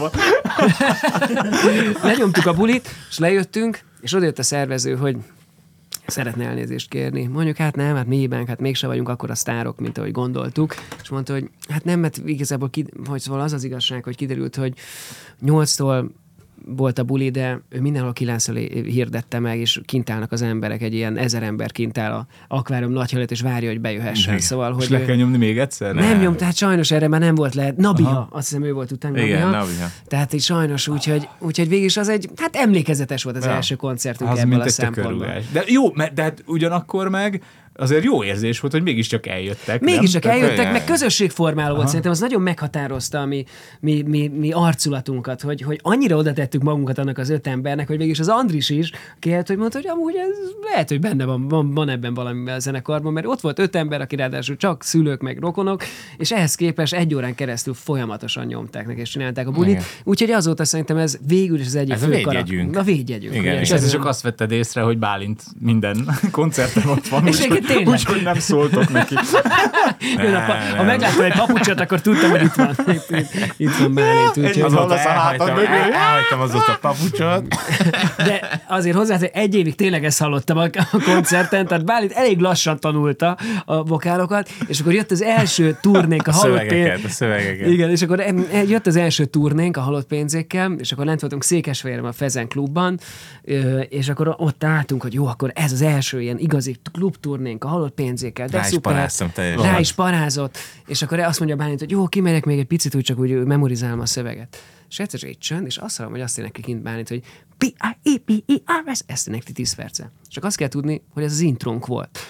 A: Lenyomtuk a bulit, és lejöttünk, és odajött a szervező, hogy szeretne elnézést kérni. Mondjuk, hát nem, hát mi hibánk, hát mégse vagyunk akkora sztárok, mint ahogy gondoltuk. És mondta, hogy hát nem, mert igazából ki, hogy szóval az az igazság, hogy kiderült, hogy nyolctól volt a buli, de ő mindenhol kilenctől hirdette meg, és kint állnak az emberek, egy ilyen ezer ember kint áll a akvárium nagy előtt, és várja, hogy bejöhessen.
B: Igen.
A: Szóval, hogy
B: és le kell nyomni még egyszer?
A: Nem, nem nyom, tehát sajnos erre már nem volt lehet. Nabiha, aha. Azt hiszem ő volt utána.
C: Igen,
A: Nabiha.
C: Nabiha.
A: Tehát így sajnos, úgyhogy, úgyhogy végig is az egy, hát emlékezetes volt az ja. első koncertünk az ebből a szempontból.
B: De jó, de hát ugyanakkor meg azért jó érzés volt, hogy mégiscsak eljöttek.
A: Mégiscsak eljöttek, olyan. Meg közösségformáló volt. Szerintem az nagyon meghatározta a mi, mi, mi, mi arculatunkat, hogy, hogy annyira oda tettük magunkat annak az öt embernek, hogy végig is az Andris is kért, hogy mondta, hogy amúgy ez lehet, hogy benne van, van, van ebben valami a zenekarban, mert ott volt öt ember, aki ráadásul csak szülők meg rokonok, és ehhez képest egy órán keresztül folyamatosan nyomták neki, és csinálták a bulit. Úgyhogy azóta szerintem ez végül is az egyik
C: ez
A: fő
C: a védjegyünk.
A: A védjegyünk.
B: Igen, ugye, és ez csak azt vetted észre, hogy Bálint minden koncerten ott van. Úgyhogy nem szóltok neki.
A: Ne, ha, ha megláttam egy papucsot, akkor tudtam, hogy itt van. Itt, itt, itt van Bálint. Úgyhogy...
C: Azóta elhagytam, elhagytam azóta a papucsot.
A: De azért hozzá, hogy egy évig tényleg ezt hallottam a, a koncerten, tehát Bálint elég lassan tanulta a vokálokat, és akkor jött az első turnénk a, a halott
C: pénz... A szövegeket.
A: Igen, és akkor jött az első turnénk a halott pénzékkel, és akkor lent voltunk Székesfehérben a Fezen klubban, és akkor ott álltunk, hogy jó, akkor ez az első ilyen igazi klubturnénk a halott pénzékkel, de
C: rá
A: szuper.
C: Is teljesen.
A: Rá is parázott, és akkor azt mondja Bálint, hogy jó, kimegyek még egy picit, úgy csak úgy memorizálom a szöveget. És egyszer csak egy csönd, és azt mondom, hogy azt énekli kint Bálint, hogy P I E P I R S, ezt énekli tíz perce. Csak azt kell tudni, hogy ez az intrónk volt.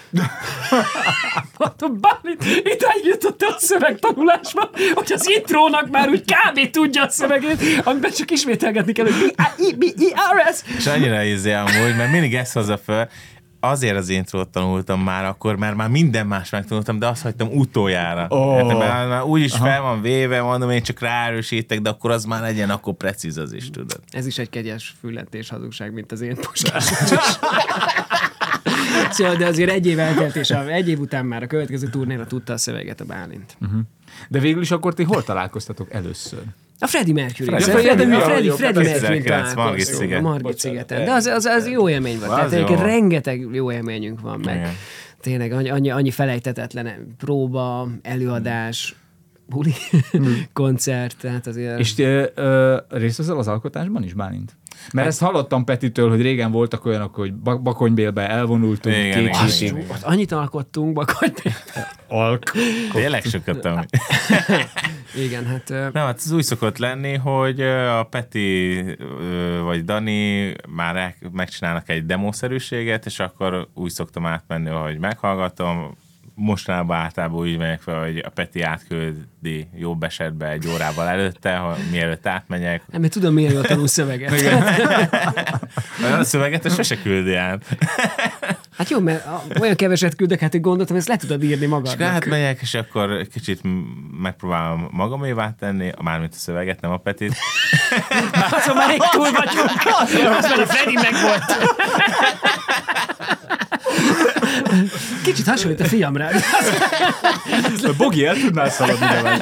A: Mondom, Bálint, idáig jutott a szövegtanulásban, hogy az intrónak már úgy kb. Tudja a szövegét, amiben csak ismételgetni kell, hogy P I E P I R S.
C: És annyira ízé amúgy, mert mindig ezt hozza föl, azért az intrót tanultam már akkor, mert már minden más megtanultam, de azt hagytam utoljára.
B: Oh.
C: Hát, már, már úgyis Aha. fel van véve, mondom, én csak ráerősítek, de akkor az már legyen, akkor precíz az is, tudod.
A: Ez is egy kegyes fülletés hazugság, mint az én postás. Szóval, de azért egy év eltelt, és egy év után már a következő turnéra tudta a szöveget a Bálint.
B: Uh-huh. De végül is akkor ti hol találkoztatok először?
A: A Freddie Mercury.
B: Freddy,
A: Freddie,
B: Freddie,
A: Freddie,
B: Freddie,
A: Freddie Mercury
C: ezerkilencszáz
A: találkoztunk. Margit szigeten. De az, az, az jó élmény volt. Tehát egyébként rengeteg jó élményünk van meg. Igen. Tényleg annyi, annyi felejtetetlen próba, előadás, buli, koncert, tehát azért...
B: És te, ö, részt veszel az alkotásban is, Bálint? Mert ezt hallottam Petitől, hogy régen voltak olyanok, hogy Bakonybélbe elvonultunk.
C: Igen, igen, igen, igen.
A: Annyit alkottunk Bakonybélbe.
B: Alk.
C: Tényleg sokat tudom.
A: Igen, hát...
C: Nem, hát az úgy szokott lenni, hogy a Peti vagy Dani már megcsinálnak egy demószerűséget, és akkor úgy szoktam átmenni, hogy meghallgatom. Mostanában általában úgy megyek fel, hogy a Peti átküldi jobb esetben egy órával előtte, ha mielőtt átmegyek.
A: Nem, mert tudom, miért jól tanul szöveget.
C: A szöveget sose küldi át.
A: Hát jó, mert olyan keveset küldök, hát én gondoltam, ezt le tudod írni magadnak.
C: És átmegyek, és akkor kicsit megpróbálom magamévá tenni, mármint a szöveget, nem a Petit.
A: Azon már egy túl vagyunk. Az már a Freddy meg volt. Kicsit hasonlít a fiamra.
B: Bogi, el tudnál szaladni, de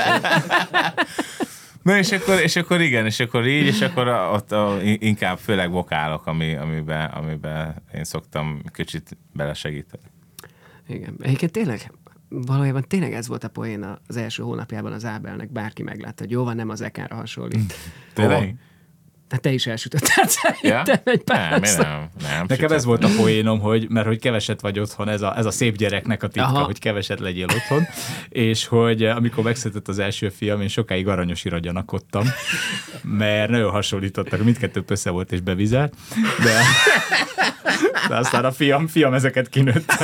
C: Na és akkor, és akkor igen, és akkor így, és akkor ott a, inkább főleg vokálok, ami, amiben, amiben én szoktam kicsit belesegíteni.
A: Igen, egyébként tényleg, valójában tényleg ez volt a poén az első hónapjában az Ábelnek, bárki meglátta, hogy jó van, nem az Ekára hasonlít.
C: Tényleg?
A: Hát te is elsütöttél szerintem
C: ja?
A: egy pár.
C: Nem, nem, nem.
B: Nekem ez volt a poénom, hogy, mert hogy keveset vagy otthon, ez a, ez a szép gyereknek a titka, Aha. hogy keveset legyél otthon, és hogy amikor megszületett az első fiam, én sokáig aranyosira gyanakodtam, mert nagyon hasonlítottak, mindkettőt össze volt és bevizelt, de, de aztán a fiam, fiam ezeket kinőtte.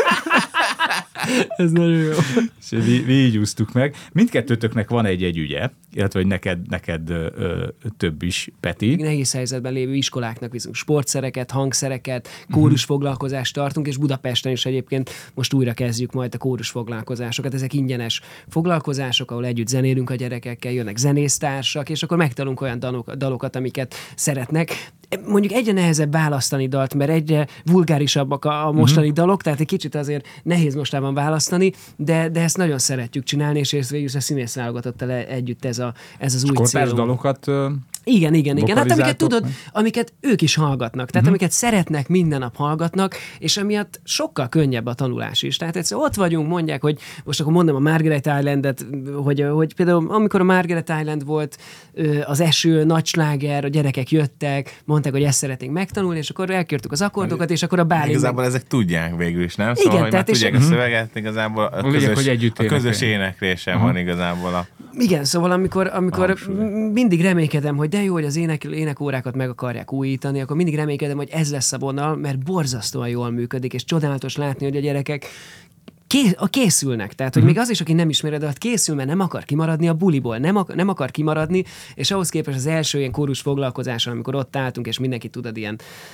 A: Ez nagyon jó.
B: És mi, mi így úsztuk meg. Mindkettőtöknek van egy-egy ügye, illetve hogy neked, neked ö, ö, több is, Peti.
A: Nehéz helyzetben lévő iskoláknak viszont sportszereket, hangszereket, kórus foglalkozást tartunk, és Budapesten is egyébként most újra kezdjük majd a kórus foglalkozásokat. Ezek ingyenes foglalkozások, ahol együtt zenélünk a gyerekekkel, jönnek zenésztársak, és akkor megtalunk olyan dalok, dalokat, amiket szeretnek. Mondjuk egyre nehezebb választani dalt, mert egyre vulgárisabbak a, a mostani uh-huh. dalok, tehát egy kicsit azért nehéz mostában választani, de, de ezt nagyon szeretjük csinálni, és ezt végül a színész válogatottal együtt ez, a, ez az új célunk.
B: Kortárs dalokat uh,
A: Igen, igen, igen. Hát amiket tudod, amiket ők is hallgatnak, tehát uh-huh. amiket szeretnek, minden nap hallgatnak, és emiatt sokkal könnyebb a tanulás is. Tehát egyszer ott vagyunk, mondják, hogy most akkor mondom a Margaret Islandet, hogy, hogy például amikor a Margaret Island volt, az eső, nagy sláger, a gyerekek jöttek, mondták, hogy ezt szeretnénk megtanulni, és akkor elkértük az akkordokat, és akkor a Bálint...
C: Igazából meg... ezek tudják végül is, nem? Szóval, igen, hogy már tudják a szöveget, igazából a közös, Ugyan, hogy együtt a közös éneklésen uh-huh. van igazából a...
A: Igen, szóval amikor, amikor mindig reménykedem, hogy de jó, hogy az ének, énekórákat meg akarják újítani, akkor mindig reménykedem, hogy ez lesz a vonal, mert borzasztóan jól működik, és csodálatos látni, hogy a gyerekek Ké, a készülnek, tehát, hogy uh-huh. még az is, aki nem ismered, de készül, mert nem akar kimaradni a buliból, nem, ak- nem akar kimaradni, és ahhoz képest az első ilyen kórus foglalkozáson, amikor ott álltunk, és mindenki tudod, ilyen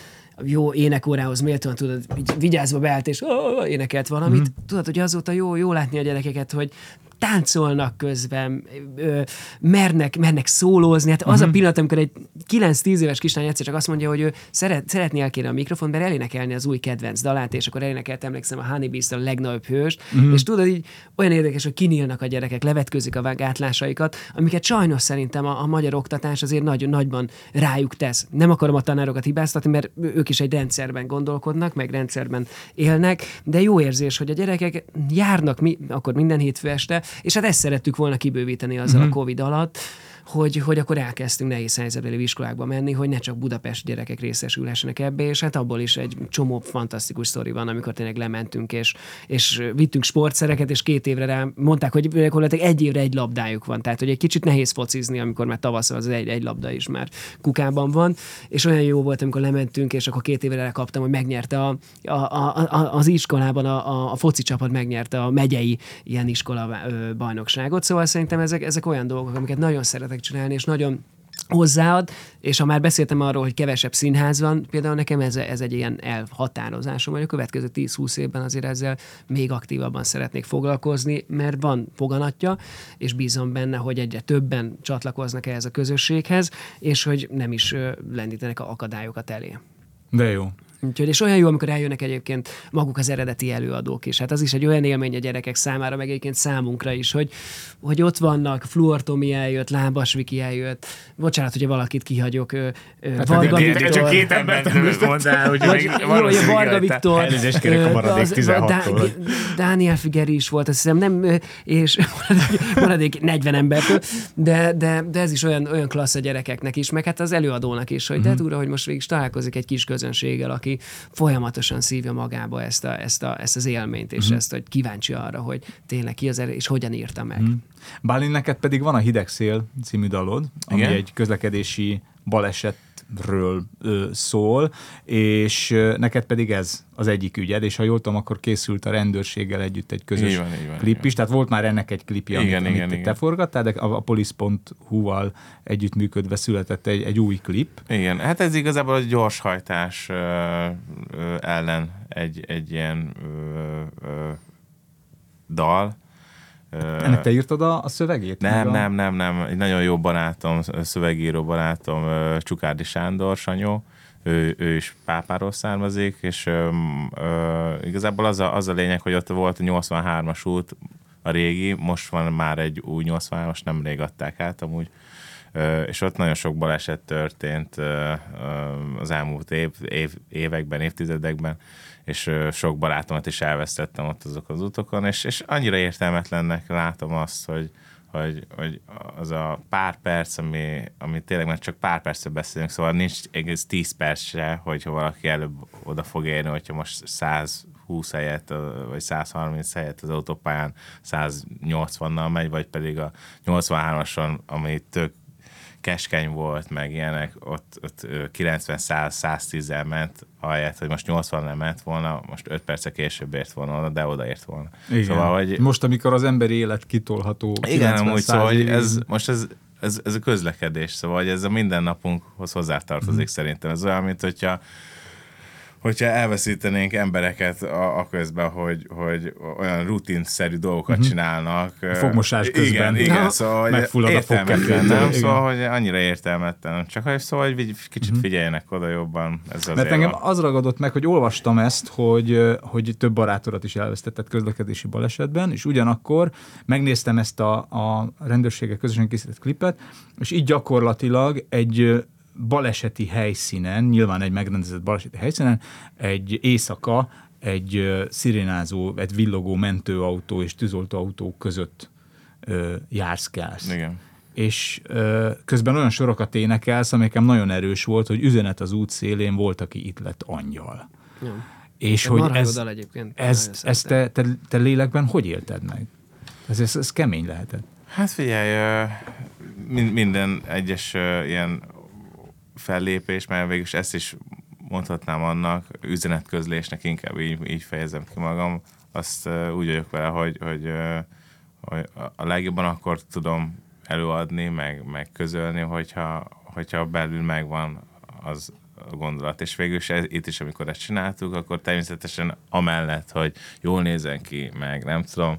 A: jó énekórához méltóan tudod, így vigyázva beállt, és oh, énekelt valamit. Uh-huh. Tudod, hogy azóta jó, jó látni a gyerekeket, hogy táncolnak közben, ö, mernek, mernek szólózni. Hát az uh-huh. a pillanat, amikor egy kilenc-tíz éves kislány egyszer csak azt mondja, hogy ő szeret, szeretné elkérni a mikrofon, mert elénekelni az új kedvenc dalát, és akkor elénekelt, emlékszem, a Honey Beast a legnagyobb hőst, uh-huh. és tudod, így olyan érdekes, hogy kinyílnak a gyerekek, levetkőzik a gátlásaikat, amiket sajnos szerintem a, a magyar oktatás azért nagyon nagyban rájuk tesz. Nem akarom a tanárokat hibáztatni, mert ők is egy rendszerben gondolkodnak, meg rendszerben élnek, de jó érzés, hogy a gyerekek járnak mi, akkor minden hétfő este, és hát ezt szerettük volna kibővíteni azzal mm-hmm. a Covid alatt, hogy, hogy akkor elkezdtünk nehéz helyzetben lévő iskolákba menni, hogy ne csak Budapest gyerekek részesülhessenek ebbe, és hát abból is egy csomó fantasztikus sztori van, amikor tényleg lementünk, és, és vittünk sportszereket, és két évre rá mondták, hogy gyakorlatilag egy évre egy labdájuk van, tehát hogy egy kicsit nehéz focizni, amikor már tavasszal az egy, egy labda is már kukában van, és olyan jó volt, amikor lementünk, és akkor két évre rá kaptam, hogy megnyerte a, a, a, a, az iskolában a, a, a foci csapat megnyerte a megyei ilyen iskola bajnokságot, szóval szerintem ezek, ezek olyan dolgok, amiket nagyon szeretek csinálni, és nagyon hozzáad, és ha már beszéltem arról, hogy kevesebb színház van, például nekem ez, ez egy ilyen elhatározásom, hogy a következő tíz-húsz évben azért ezzel még aktívabban szeretnék foglalkozni, mert van foganatja, és bízom benne, hogy egyre többen csatlakoznak ehhez a közösséghez, és hogy nem is lendítenek a akadályokat elé.
B: De jó.
A: Úgyhogy, és olyan jó, amikor eljönnek egyébként maguk az eredeti előadók is. Hát az is egy olyan élmény a gyerekek számára, meg egyébként számunkra is, hogy, hogy ott vannak, Fluor Tomi eljött, Lábas Viki eljött, bocsánat, hogyha valakit kihagyok, hát Varga Viktor.
C: Csak két embert mondál, hogy
A: még valószínűleg Varga Viktor.
B: Elnézést kérek a maradék tizenhattól.
A: Dániel Figeri is volt, azt hiszem, nem, és maradék, maradék negyven embertől, de, de, de ez is olyan, olyan klassz a gyerekeknek is, meg hát az előadónak is, hogy mm-hmm. de túl, hogy most végig találkozik egy kis közönséggel, aki folyamatosan szívja magába ezt, a, ezt, a, ezt az élményt, és mm. ezt, hogy kíváncsi arra, hogy tényleg ki az, és hogyan írta meg. Mm.
B: Bálint, neked pedig van a Hideg szél című dalod, ami Igen? egy közlekedési balesetről ö, szól, és ö, neked pedig ez az egyik ügyed, és ha jól tudom, akkor készült a rendőrséggel együtt egy közös
C: így van, így van,
B: klip is, tehát volt már ennek egy klipje,
C: igen,
B: amit,
C: igen,
B: amit
C: igen.
B: te forgattál, de a, a police pont hu-val együttműködve született egy, egy új klip.
C: Igen, hát ez igazából a gyorshajtás ö, ö, ellen egy, egy ilyen ö, ö, dal.
B: Ennek te írtad a, a szövegét?
C: Nem,
B: a...
C: nem, nem, nem. Egy nagyon jó barátom, szövegíró barátom, Csukádi Sándor, Sanyó, ő, ő is Pápáról származik, és ö, ö, igazából az a, az a lényeg, hogy ott volt a nyolcvanhármas út, a régi, most van már egy új nyolcvanhármas, nemrég adták át amúgy, ö, és ott nagyon sok baleset történt ö, ö, az elmúlt év, év, években, évtizedekben, és sok barátomat is elvesztettem ott azok az utokon, és, és annyira értelmetlennek látom azt, hogy, hogy, hogy az a pár perc, ami, ami tényleg már csak pár percre beszélünk, szóval nincs egész tíz perc se, hogyha valaki előbb oda fog érni, hogyha most száz húsz helyett, vagy száz harminc helyett az autópályán száz nyolcvannal megy, vagy pedig a nyolcvanhármason, ami tök keskeny volt, meg ilyenek, ott, ott kilencven száz száztízzel ment, ahelyett, hogy most nyolcvannal ment volna, most öt perce később ért volna, de odaért volna.
B: Igen.
C: Szóval, hogy...
B: Most, amikor az emberi élet kitolható
C: Igen, amúgy szóval, hogy ez, most ez, ez, ez a közlekedés, szóval, hogy ez a mindennapunkhoz hozzátartozik mm. szerintem. Ez olyan, mint hogyha hogyha elveszítenénk embereket a, a közben, hogy, hogy olyan rutinszerű dolgokat uh-huh. csinálnak.
B: Fogmosás közben.
C: Igen, igen, szóval
B: megfullad a fogkettő.
C: Nem, szóval, hogy annyira értelmetlen. Csak hogy szóval, hogy kicsit uh-huh. figyeljenek oda jobban. Ez
B: Mert engem van. Az ragadott meg, hogy olvastam ezt, hogy, hogy több barátodat is elvesztetett közlekedési balesetben, és ugyanakkor megnéztem ezt a, a rendőrségek közösen készített klipet, és így gyakorlatilag egy baleseti helyszínen, nyilván egy megrendezett baleseti helyszínen, egy éjszaka egy uh, szirénázó, egy villogó mentőautó és tűzoltóautó között uh, járszkálsz.
C: Igen.
B: És uh, közben olyan sorokat énekelsz, amikem nagyon erős volt, hogy üzenet az út szélén volt, aki itt lett angyal.
A: Ja.
B: És
A: de
B: hogy ez, ez, ez te, te, te lélekben hogy élted meg? Ez, ez, ez kemény lehetett.
C: Hát figyelj, uh, minden egyes uh, ilyen fellépés, mert végülis ezt is mondhatnám annak, üzenetközlésnek, inkább így, így fejezem ki magam, azt uh, úgy vagyok vele, hogy, hogy, uh, hogy a legjobban akkor tudom előadni, meg, meg közölni, hogyha, hogyha belül megvan az a gondolat. És végülis ez, itt is, amikor ezt csináltuk, akkor természetesen amellett, hogy jól nézzen ki, meg nem tudom,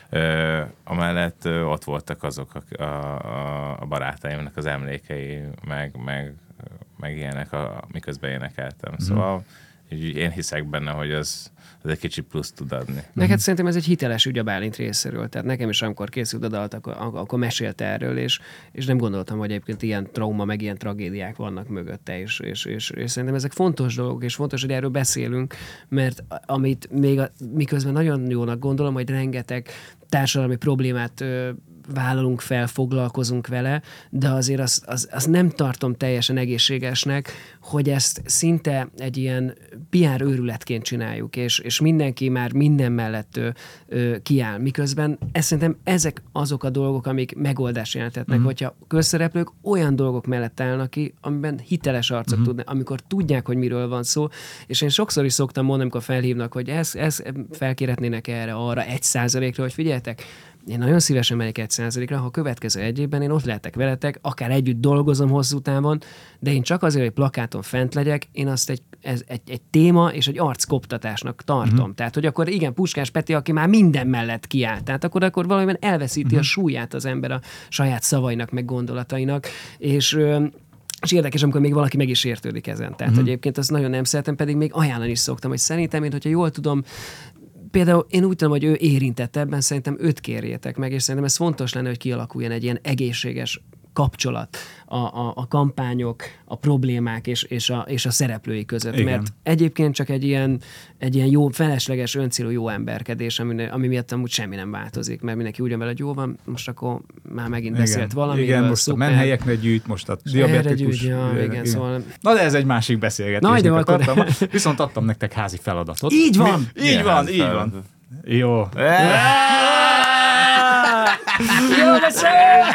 C: ö, amellett ö, ott voltak azok a, a, a barátaimnak az emlékei, meg, meg, meg ilyenek, a, miközben énekeltem. Mm. Szóval így én hiszek benne, hogy az, az egy kicsit plusz tud adni.
A: Neked szerintem ez egy hiteles ügy a Bálint részéről. Tehát nekem is, amikor készült a dalt, akkor, akkor mesélte erről, és, és nem gondoltam, hogy egyébként ilyen trauma, meg ilyen tragédiák vannak mögötte, és, és, és, és szerintem ezek fontos dolgok, és fontos, hogy erről beszélünk, mert amit még a, miközben nagyon jónak gondolom, hogy rengeteg társadalmi problémát ö, vállalunk fel, foglalkozunk vele, de azért azt az, az nem tartom teljesen egészségesnek, hogy ezt szinte egy ilyen pé er őrületként csináljuk, és, és mindenki már minden mellett ö, ö, kiáll. Miközben ezt szerintem ezek azok a dolgok, amik megoldást jelentetnek, mm. hogyha közszereplők olyan dolgok mellett állnak ki, amiben hiteles arcok mm. tudnak, amikor tudják, hogy miről van szó, és én sokszor is szoktam mondani, amikor felhívnak, hogy ez, ez felkérhetnének erre, arra egy százalékra, hogy figyeljetek, én nagyon szívesen megyek egy százalékra, ha a következő egy évben én ott lehetek veletek, akár együtt dolgozom hosszú távon, de én csak azért, hogy plakáton fent legyek, én azt egy, ez, egy, egy téma és egy arckoptatásnak tartom. Uh-huh. Tehát, hogy akkor igen, Puskás Peti, aki már minden mellett kiáll, tehát akkor, akkor valamiben elveszíti uh-huh. a súlyát az ember a saját szavainak, meg gondolatainak, és És érdekes, amikor még valaki meg is értődik ezen. Tehát uh-huh. egyébként azt nagyon nem szeretem, pedig még ajánlani is szoktam, hogy szerintem én, hogyha jól tudom, például én úgy tudom, hogy ő érintett ebben, szerintem őt kérjétek meg, és szerintem ez fontos lenne, hogy kialakuljon egy ilyen egészséges kapcsolat a, a, a kampányok, a problémák és, és, a, és a szereplői között. Igen. Mert egyébként csak egy ilyen, egy ilyen jó, felesleges, öncélú jó emberkedés, ami, ami miatt amúgy semmi nem változik, mert mindenki úgy vele, hogy jó van, most akkor már megint igen. beszélt valamiről.
B: Igen, most
A: szuper.
B: a menhelyeknek gyűjt, most a diabetikus.
A: Ja, igen, igen. Szóval...
B: Na de ez egy másik beszélgetés.
A: Na,
B: akartam, viszont adtam nektek házi feladatot.
A: Így van!
B: Mi? Így van, így van. Jó.
A: Jó beszél!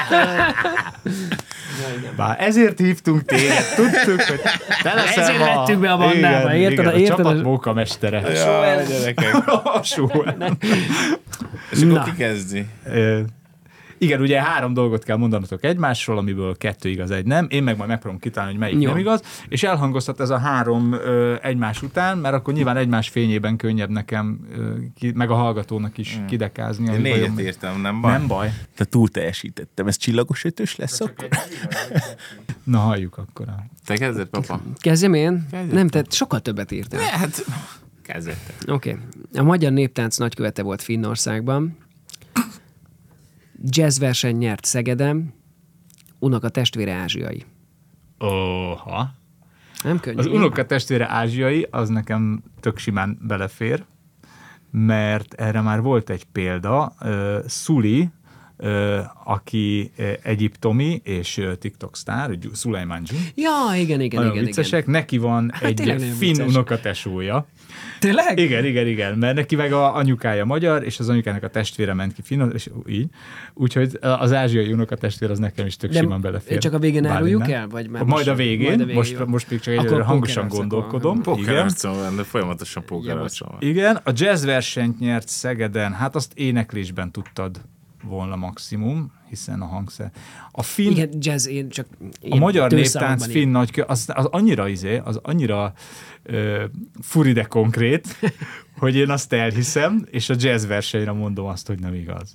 B: Bár ezért hívtunk téged, tudtuk, hogy te leszel
A: ezért
B: ma.
A: vettük be a bandába,
B: igen,
A: érted?
B: Igen,
A: érted?
B: A csapat mókamestere.
C: A show el, gyerekek.
B: A show el.
C: És akkor ki kezdi?
B: Igen, ugye három dolgot kell mondanotok egymásról, amiből kettő igaz, egy nem. Én meg majd megpróbálom kitalálni, hogy melyik Jó. nem igaz, és elhangozhat ez a három ö, egymás után, mert akkor nyilván egymás fényében könnyebb nekem, ö, ki, meg a hallgatónak is hmm. kidekázni.
C: Én négyet vajon... írtam, nem baj?
B: Nem baj.
D: Te túl teljesítettem, ez csillagos ötös lesz akkor?
B: Na, halljuk akkor.
C: Te kezded, papa?
A: Kezdjem én?
C: Kezdjed.
A: Nem, te sokkal többet írtál.
C: Hát, kezded.
A: Oké. Okay. A magyar néptánc nagykövete volt Finnországban. Jazzverseny nyert Szegeden, unoka testvére ázsiai.
B: Oha.
A: Nem könnyű.
B: Az unoka testvére ázsiai, az nekem tök simán belefér, mert erre már volt egy példa. Uh, Szuli, uh, aki uh, egyiptomi és uh, TikTok sztár, Szulajmán Dzsun.
A: Ja, igen, igen,
B: nagyon
A: igen.
B: viccesek.
A: Igen.
B: Neki van
A: hát
B: egy finn unokatesója.
A: Tényleg?
B: Igen, igen, igen, mert neki meg a anyukája magyar, és az anyukának a testvére ment ki finn, és így. Úgyhogy az ázsiai unokatestvér az nekem is tök
A: de
B: simán belefér.
A: Csak a végén áruljuk el? Vagy már
B: majd, a végén, majd a végén, most,
A: jó.
B: most még csak egyelőre hangosan gondolkodom.
C: Pókerarcon van, de folyamatosan pókerarcon van.
B: Igen, a jazzversenyt nyert Szegeden, hát azt éneklésben tudtad volna maximum, hiszen a hangszer. A finn,
A: igen, jazz, én csak én
B: a magyar néptánc finn nagykő, az, az annyira izé, az annyira uh, furi de konkrét, hogy én azt elhiszem, és a jazzversenyre mondom azt, hogy nem igaz.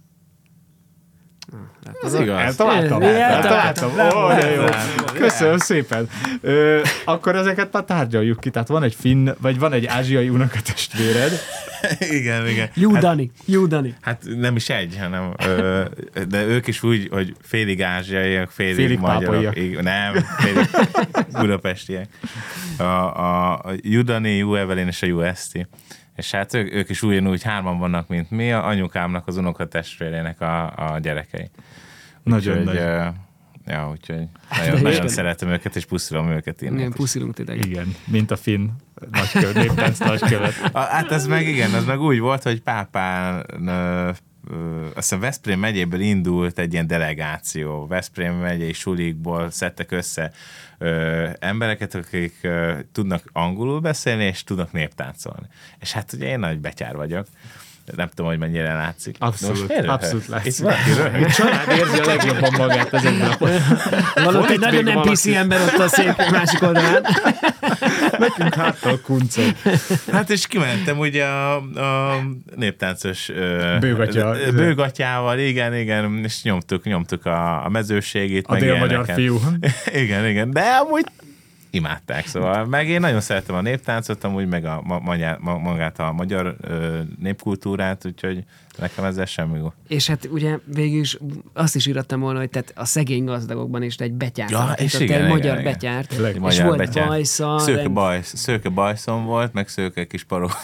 C: Ez igaz.
B: Eltaláltam. Eltaláltam. Ó, de jó. Köszönöm szépen. Ö, akkor ezeket már tárgyaljuk ki. Tehát van egy finn, vagy van egy ázsiai unokatestvéred.
C: Igen, igen.
A: Jó Dani, jó Dani.
C: Hát nem is egy, hanem ö, de ők is úgy, hogy félig ázsiaiak, félig,
B: félig
C: magyarok. Igen, nem, félig budapestiek. A, a, a Judani, Jó Evelyn és a Jó Eszti. És hát ők, ők is ugyanúgy hárman vannak, mint mi, a anyukámnak, az unokatestvérének a, a gyerekei.
B: Nagyon
C: úgy,
B: nagy.
C: Uh, ja, úgyhogy nagyon, nagyon szeretem őket, és puszilom őket innen.
A: Igen, puszilunk tényleg.
B: Igen, mint a finn nagykövet, néptánc nagykövet.
C: Hát ez meg igen, ez meg úgy volt, hogy pápán ö, ö, azt hiszem Veszprém megyéből indult egy ilyen delegáció. Veszprém megyei sulikból szedtek össze ö, embereket, akik ö, tudnak angolul beszélni, és tudnak néptáncolni. És hát ugye én nagy betyár vagyok. Nem tudom, hogy mennyire látszik.
B: Abszolút, abszolút látszik.
C: A
B: család érzi a legjobban magát ezekben a
A: Valóban egy nagyon nem pé cé ember ott a szép másik oldalán.
B: Nekünk háttal kuncog.
C: Hát és kimentem ugye a, a néptáncos
B: Bőgatya.
C: bőgatyával, igen, igen, és nyomtuk, nyomtuk a, a mezőségét.
B: A délmagyar fiú.
C: Igen, igen, de amúgy imádták, szóval. Meg én nagyon szeretem a néptáncot, amúgy meg a, ma, ma, magát a magyar ö, népkultúrát, úgyhogy nekem ezzel semmi gond.
A: És hát ugye végül is azt is írattam volna, hogy tehát a szegény gazdagokban is egy betyárt.
C: Ja, és
A: igen,
C: igen,
A: egy
C: igen,
A: magyar
C: igen.
A: betyárt.
C: Egy
A: és
C: magyar
A: volt
C: betyár.
A: bajsza.
C: Szőke, bajsz, szőke bajszom volt, meg szőke kis parok.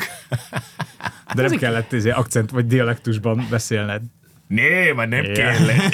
B: De nem kellett ezért akcent vagy dialektusban beszélned.
C: Né, már nem kellett.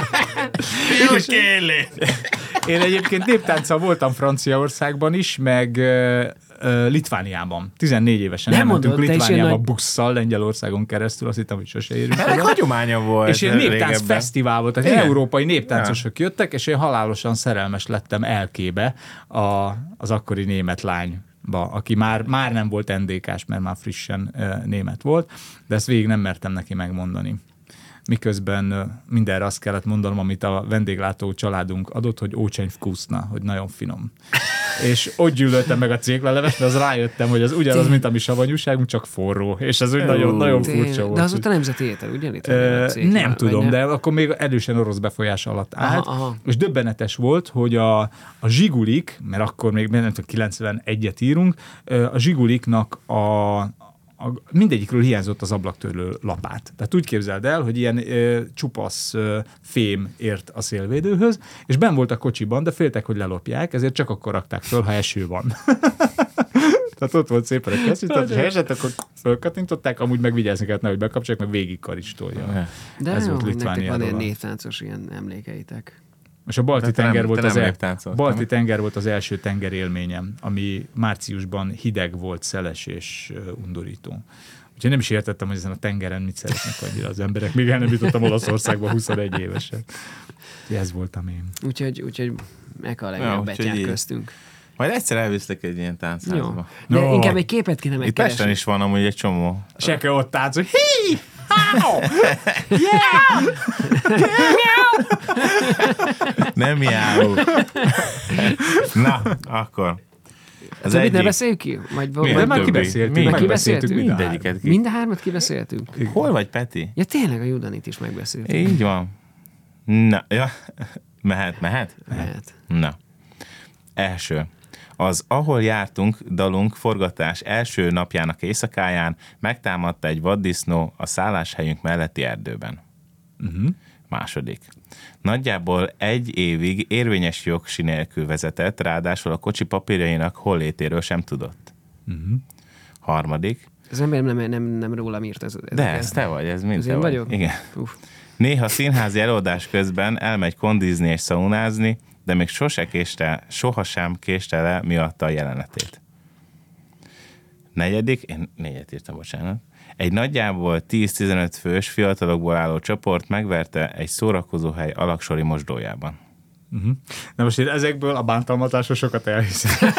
C: Jó kellett.
B: Én egyébként néptánccal voltam Franciaországban is, meg uh, uh, Litvániában. tizennégy évesen
A: nem
B: elmentünk
A: mondod,
B: Litvániába
A: nagy...
B: busszal Lengyelországon keresztül, azt hittem, hogy sose érünk.
C: Ennek hagyománya volt.
B: És ilyen néptánc
C: régebben.
B: fesztivál volt, tehát
C: Igen.
B: európai néptáncosok jöttek, és én halálosan szerelmes lettem Elkébe a, az akkori német lányba, aki már, már nem volt en dé ká-s, mert már frissen uh, német volt, de ezt végig nem mertem neki megmondani. miközben mindenre azt kellett mondanom, amit a vendéglátó családunk adott, hogy ócsenyv kuszna, hogy nagyon finom. És ott gyűlöltem meg a céklelevet, de az rájöttem, hogy az ugyanaz, mint a mi savanyúságunk, csak forró. És ez úgy nagyon, nagyon furcsa volt.
A: De az ott a nemzeti étel, ugye? Itt
B: Ö, nem tudom, nem? De akkor még erősen orosz befolyás alatt állt. Aha, aha. És döbbenetes volt, hogy a, a zsigulik, mert akkor még nem tudom, kilencvenegyet írunk, a zsiguliknak a A, mindegyikről hiányzott az ablaktörlő lapát. Tehát úgy képzeld el, hogy ilyen ö, csupasz ö, fém ért a szélvédőhöz, és benn volt a kocsiban, de féltek, hogy lelopják, ezért csak akkor rakták föl, ha eső van. Tehát ott volt szépen a kesztyű, tehát ha esett, akkor fölkattintották, amúgy meg vigyázni kellett, hogy bekapcsolják, meg végig karistolja.
A: De
B: ez
A: jó,
B: volt
A: nektek van
B: Litvániáról.
A: ilyen névtáncos ilyen emlékeitek.
B: És a Balti
C: te
B: tenger,
C: nem,
B: volt
C: te
B: az
C: nem
B: el... Balti tenger volt az első tengerélményem, ami márciusban hideg volt, szeles és uh, undorító. Úgyhogy nem is értettem, hogy ezen a tengeren mit szeretnek annyira az emberek. Még el nem jutottam Olaszországba huszonegy évesen. Ez voltam én.
A: Úgyhogy, úgyhogy meg a legjobb betyák köztünk.
C: Majd egyszer elviszlek egy ilyen táncházba.
A: De
B: No.
A: inkább egy képet kéne
C: Itt
A: megkeresni.
C: Pesten is van amúgy egy csomó.
B: Seke ott táncol. Hí! How!
C: Nem járó. Na, akkor.
A: Az egyik... ne beszéljük ki? Vagy
C: Mi?
B: De már
C: többi?
B: kibeszéltük.
C: Mi?
B: Megbeszéltük
A: Mindegyik.
C: Mindegyiket ki.
A: Mind a hármat kibeszéltünk?
C: Hol vagy, Peti?
A: Ja, tényleg a Judanit is megbeszéltük.
C: Így van. Na, ja. Mehet, mehet?
A: Mehet.
C: Na. Első. Az Ahol jártunk dalunk forgatás első napjának éjszakáján megtámadta egy vaddisznó a szálláshelyünk melletti erdőben.
B: Uh-huh.
C: Második. Nagyjából egy évig érvényes jogsi nélkül vezetett, ráadásul a kocsi papírjainak hollétéről sem tudott.
B: Uh-huh.
C: Harmadik.
A: Ez nem, nem, nem, nem rólam írt. Ez, ez
C: De ez te vagy, ez mind
A: ez
C: te
A: én
C: vagy.
A: vagyok?
C: Igen.
A: Uf.
C: Néha színházi előadás közben elmegy kondizni és szaunázni, de még sose késte, sohasem késte le miatta a jelenetét. Negyedik, én négyet írtam, bocsánat. Egy nagyjából tíz-tizenöt fős fiatalokból álló csoport megverte egy szórakozóhely alaksori mosdójában.
B: Uh-huh. Na most én ezekből a bántalmazásról sokat elhiszem.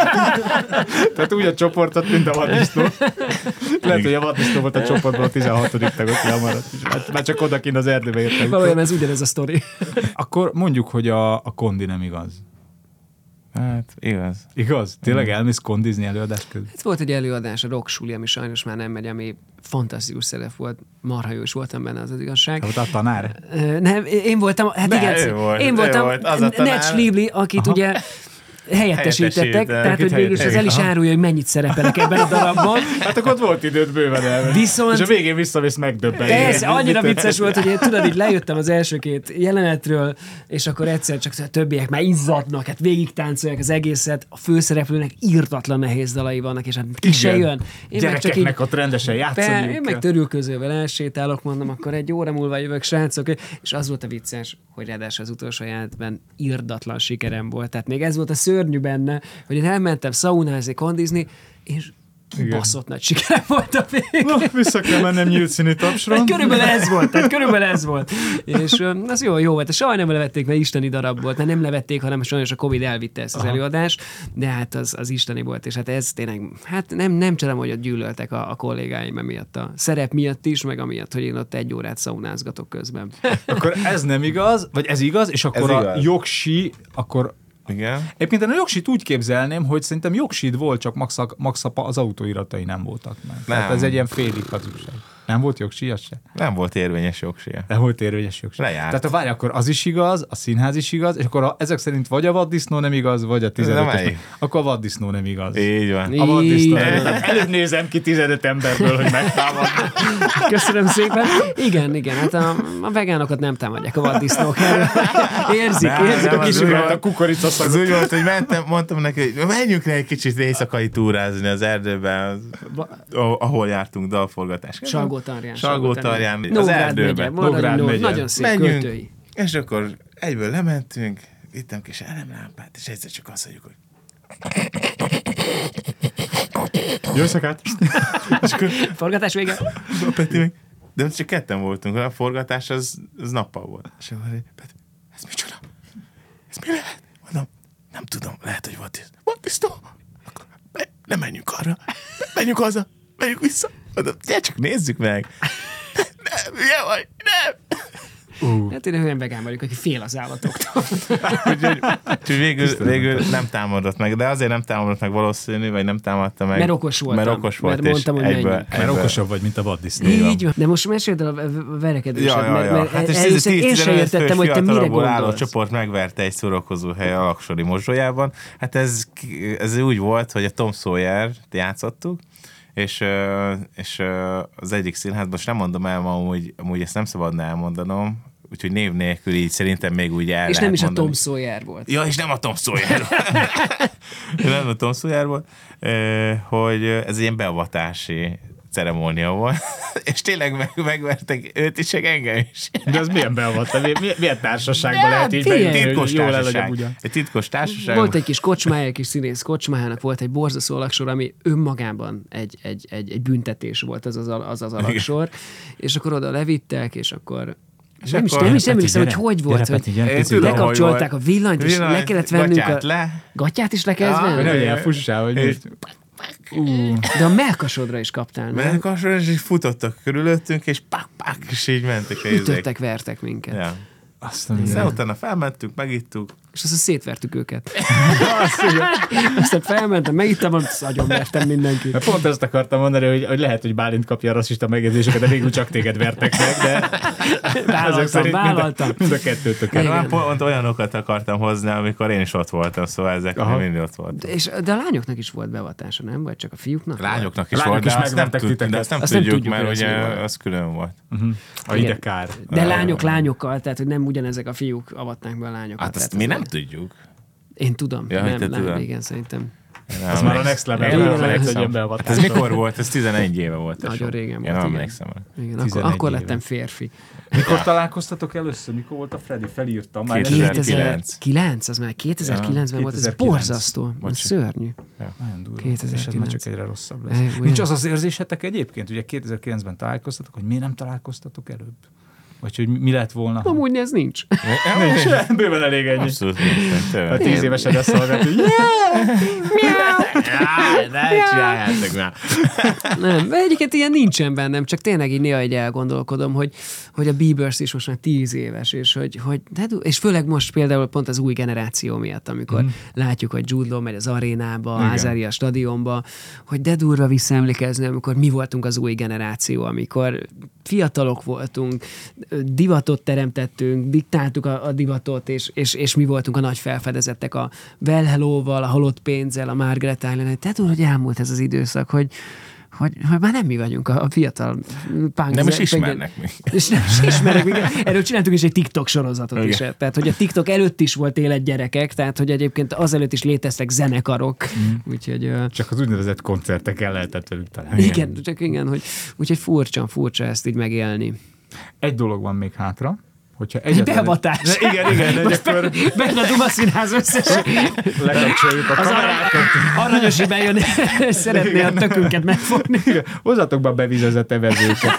B: Tehát úgy a csoportot, mint a vaddisznó. Lehet, hogy a vaddisznó volt a csoportból a tizenhatodik tag, aki lemaradt is. Már, már csak odakint az erdőbe értek.
A: Valójában ez ugyanez a sztori.
B: Akkor mondjuk, hogy a, a kondi nem igaz.
C: Hát, igaz.
B: Igaz? Tényleg elmész kondizni előadás közben?
A: Ez volt egy előadás, a Rock Suli, ami sajnos már nem megy, ami fantasztikus szerep volt. Marha jó is voltam benne, az az igazság.
B: Hát a tanár?
A: Ö, Nem, én voltam, hát
C: De,
A: igen,
C: ő volt,
A: én
C: ő
A: voltam
C: volt, az a tanár.
A: Ned Schlibli, akit
B: Aha.
A: ugye helyettesítettek,
C: Helyettesítettek,
A: tehát hogy végül is az el is árulja, hogy mennyit szerepelek ebben a darabban.
B: Hát akkor ott volt időt bőven elmenni.
A: Viszont-
B: És a végén visszavész megdöbbenni.
A: Persze, annyira vicces volt, hogy én tudod, így lejöttem az első két jelenetről, és akkor egyszer csak a többiek már izzadnak, hát végig táncolják az egészet, a főszereplőnek írtatlan nehéz dalai vannak, és hát ki se jön. Én meg csak így,
B: Gyerekeknek ott rendesen játszani.
A: Be, én meg törülközővel elsétálok, mondom, akkor egy óra múlva jövök, srácok. És az volt a vicces, hogy ráadásul az utolsó jelenetben irdatlan sikerem volt. Tehát még ez volt a szörnyű benne, hogy én elmentem szaunázni, kondizni, és
B: Igen.
A: baszott nagy sikerem volt a végén.
B: Na, vissza kell mennem nyílt színű tapsra.
A: Hát körülbelül ez volt, tehát körülbelül ez volt. És ö, az jó, jó volt. Soha nem levették, mert isteni darab volt. Mert nem levették, hanem sajnos a Covid elvitte ezt az
B: Aha.
A: előadást, de hát az, az isteni volt. És hát ez tényleg, hát nem, nem csodálom, hogy ott gyűlöltek a, a kollégáim emiatt a szerep miatt is, meg amiatt, hogy én ott egy órát szaunázgatok közben.
B: Akkor ez nem igaz, vagy ez igaz, és akkor
C: Ez
B: a
C: igaz.
B: jogsi, akkor
C: Igen.
B: egyébként én a jogsit úgy képzelném, hogy szerintem jogsid volt, csak max, max az autóiratai nem voltak meg. Nem. Tehát ez egy ilyen félig hazugság. Nem volt jogsi, az se?
C: Nem volt érvényes jogsia.
B: Nem volt érvényes jogsi.
C: Lejárt.
B: Tehát ha várj, akkor az is igaz, a színház is igaz, és akkor a, ezek szerint vagy a vaddisznó nem igaz, vagy a tizenötös.
C: melyik?
B: Akkor a vaddisznó nem igaz.
C: Így van.
B: A vaddisznó nem
A: Igen.
B: igaz. Tehát előbb nézem ki tizenöt emberből, hogy megtámad.
A: Köszönöm szépen. Igen, igen, hát a, a vegánokat nem támadják a vaddisznók elől. Érzik,
C: Nem,
A: érzik
C: nem,
A: a
C: az
A: kis
C: úgy
A: üveg.
C: volt.
B: A kukoricaszagot.
C: Az úgy volt, hogy mentem, mondtam neki, hogy menjünk le egy kicsit éjszakai túrázni az erdőben, az, ahol jártunk dalforgatás.
A: Salgótarján.
C: Salgótarján, az
A: Nógrád
C: erdőben.
A: megye, Maradi
B: Nógrád
A: Nógrád,
B: megye.
A: nagyon szép
C: Menjünk.
A: költői.
C: És akkor egyből lementünk, vittem kis elemlámpát, és egyszer csak azt mondjuk, hogy
B: Jó szakát!
A: Forgatás vége.
C: a Peti meg, de csak ketten voltunk, a forgatás az, az nappal volt. És akkor így, Peti, ez micsoda? Ez mi lehet? Mondom, nem tudom, lehet, hogy volt ez. Volt ez tó? Akkor me- nem menjünk arra. Menjünk haza, menjünk vissza. Mondom, gyere csak nézzük meg. Nem, ugye vagy, nem.
A: Uh. Hát én olyan vegán vagyok, aki fél az állatoktól.
C: Úgyhogy végül, végül nem támadott meg, de azért nem támadott meg valószínű, vagy nem támadta meg.
A: Mert okos voltam.
C: Mert okos volt,
A: mert mondtam, hogy
C: egyből,
A: egyből.
B: Mert okosabb vagy, mint a vaddisznó.
A: Így van. De most meséld el a verekedésed,
C: ja, ja, ja.
A: mert, mert
C: hát és
A: először én sem értettem, hogy te mire gondolsz.
C: Álló csoport megverte egy szórakozó hely a Laksori mozdójában. Hát ez, ez úgy volt, hogy a Tom Sawyer-t játszottuk, és, és az egyik színházban, most nem mondom el ma, amúgy, amúgy ezt nem szabadna elmondanom, úgyhogy név nélkül így szerintem még úgy el
A: És
C: lehet
A: nem is
C: mondani.
A: a Tom Sawyer volt.
C: Ja, és nem a Tom Sawyer volt. nem a Tom Sawyer volt, hogy ez egy ilyen beavatási ceremónia volt, és tényleg meg, megvertek őt is, meg engem is.
B: De az milyen beavatta? Milyen, milyen társaságban
A: De,
B: lehet így
A: figyelj,
B: bejönni,
C: titkos
B: hogy jól el
C: társaság.
B: legyen ugyan?
C: Egy titkos társaság.
A: Volt egy kis kocsmája, egy kis színész kocsmájának volt egy borzasztó alaksor, ami önmagában egy, egy, egy, egy büntetés volt az az, az, az alaksor, és akkor oda levittek, és akkor és nem, is, nem is emlékszem, hogy hogy volt, hogy lekapcsolták a villanyt, és le kellett vennünk a...
C: Le.
A: Gatyát is le kellett
B: Hogy
A: venni?
B: nem ilyen fussál, hogy most...
A: Uh. De a melkasodra is kaptál, nem?
C: Melkasra, és így futottak körülöttünk, és pak, pak, és így mentek a izék.
A: Ütöttek, vertek minket.
C: Ja.
B: Aztán
C: Aztán utána felmentünk, megittuk.
A: És aztán szétvertük őket. Aztán felmentem, megittem, azt agyonvertem mindenkit.
B: Mert pont ezt akartam mondani, hogy, hogy lehet, hogy Bálint kapja a rasszista megjegyzéseket, de végül csak téged vertek meg, de
A: Vállaltam, vállaltam.
B: Mind a, mind a kettőtöket.
C: Hát pont olyanokat akartam hozni, amikor én is ott voltam, szóval ezek nem mindig ott voltak.
A: És, de a lányoknak is volt beavatása, nem? Vagy csak a fiúknak?
C: Lányoknak is
B: Lányok
C: volt,
B: is
C: de azt nem,
B: megvertek
C: tud, de
B: titeket.
C: azt nem
A: Azt nem
C: tudjuk,
A: tudjuk,
C: mert
A: hogy
C: ugye
A: ez mi volt.
C: az külön volt.
B: Uh-huh. A ide kár.
A: De lányok lányokkal, tehát hogy nem ugyanezek a fiúk avatnák be a lányokat.
C: Hát azt
A: tehát
C: mi
A: ez
C: nem
A: a-
C: tudjuk.
A: Én tudom.
C: Ja, hogy te
A: nem, nem,
C: tudod.
A: igen, szerintem.
B: Az már a next level.
C: Én
A: Igen,
C: nem
A: igen,
C: emlékszem.
B: hogy ilyen
C: Hát ez mikor volt? Ez tizenegy éve volt.
A: Nagyon
C: tesó.
A: régen
C: Én
A: volt,
C: nem
A: igen.
C: emlékszem.
A: Igen, akkor,
B: tizenegy
A: akkor
B: éve.
A: lettem férfi.
B: Mikor találkoztatok először? Mikor volt a Freddy? Felírtam. Már
C: kétezer-kilenc.
A: kétezer-kilenc, az már kétezer-kilencben volt, ez
B: kétezer-kilenc.
A: borzasztó, ez
C: Bocsi.
A: szörnyű.
B: Nagyon durva.
A: kétezer-kilenc.
B: És ez már csak egyre rosszabb lesz.
A: Ej,
B: Nincs
A: olyan.
B: az az érzésetek egyébként, ugye kétezer-kilencben találkoztatok, hogy miért nem találkoztatok előbb? Vagy hogy mi lett volna? ha-
A: Amúgy ez nincs.
B: Nincs, bőven elég ennyi.
C: Abszolút nincsen,
B: A
C: tényleg.
B: tíz évesen ezt hallgat, hogy
C: Jaj, ne csináljátok már.
A: Nem, de egyébként ilyen nincsen bennem, csak tényleg így néha egy elgondolkodom, hogy, hogy a Biebers is most már tíz éves, és, hogy, hogy, de, és főleg most például pont az új generáció miatt, amikor mm. látjuk, hogy Jude Law megy az arénába,
B: Igen.
A: Azaria stadionba, hogy de durva visszaemlékezni, amikor mi voltunk az új generáció, amikor fiatalok voltunk, divatot teremtettünk, diktáltuk a, a divatot, és, és, és mi voltunk a nagy felfedezettek a Well Hello-val, a Halott pénzzel, a Margaret Island. Tehát úgy, hogy elmúlt ez az időszak, hogy, hogy, hogy már nem mi vagyunk a, a fiatal punk.
C: Nem is ismernek még.
A: És nem is ismernek még. Erről csináltunk is egy TikTok sorozatot
C: Igen.
A: is. Tehát, hogy a TikTok előtt is volt életgyerekek, tehát, hogy egyébként azelőtt is léteztek zenekarok. Mm. Úgyhogy... ö,
B: csak az úgynevezett koncerteken lehetett velük találni.
A: igen, csak igen, hogy úgyhogy furcsa, furcsa ezt így megélni.
B: Egy dolog van még hátra, hogyha egyetlen...
A: Beavatás.
B: De igen, igen, de
A: Most
B: akkor
A: benne a Duma Színház összes.
B: lekapcsoljuk a
A: Az
B: kamerákat.
A: Aranyosi bejön, és szeretné a tökünket megfogni.
B: Igen, hozzatok be a bevizezett evezőket.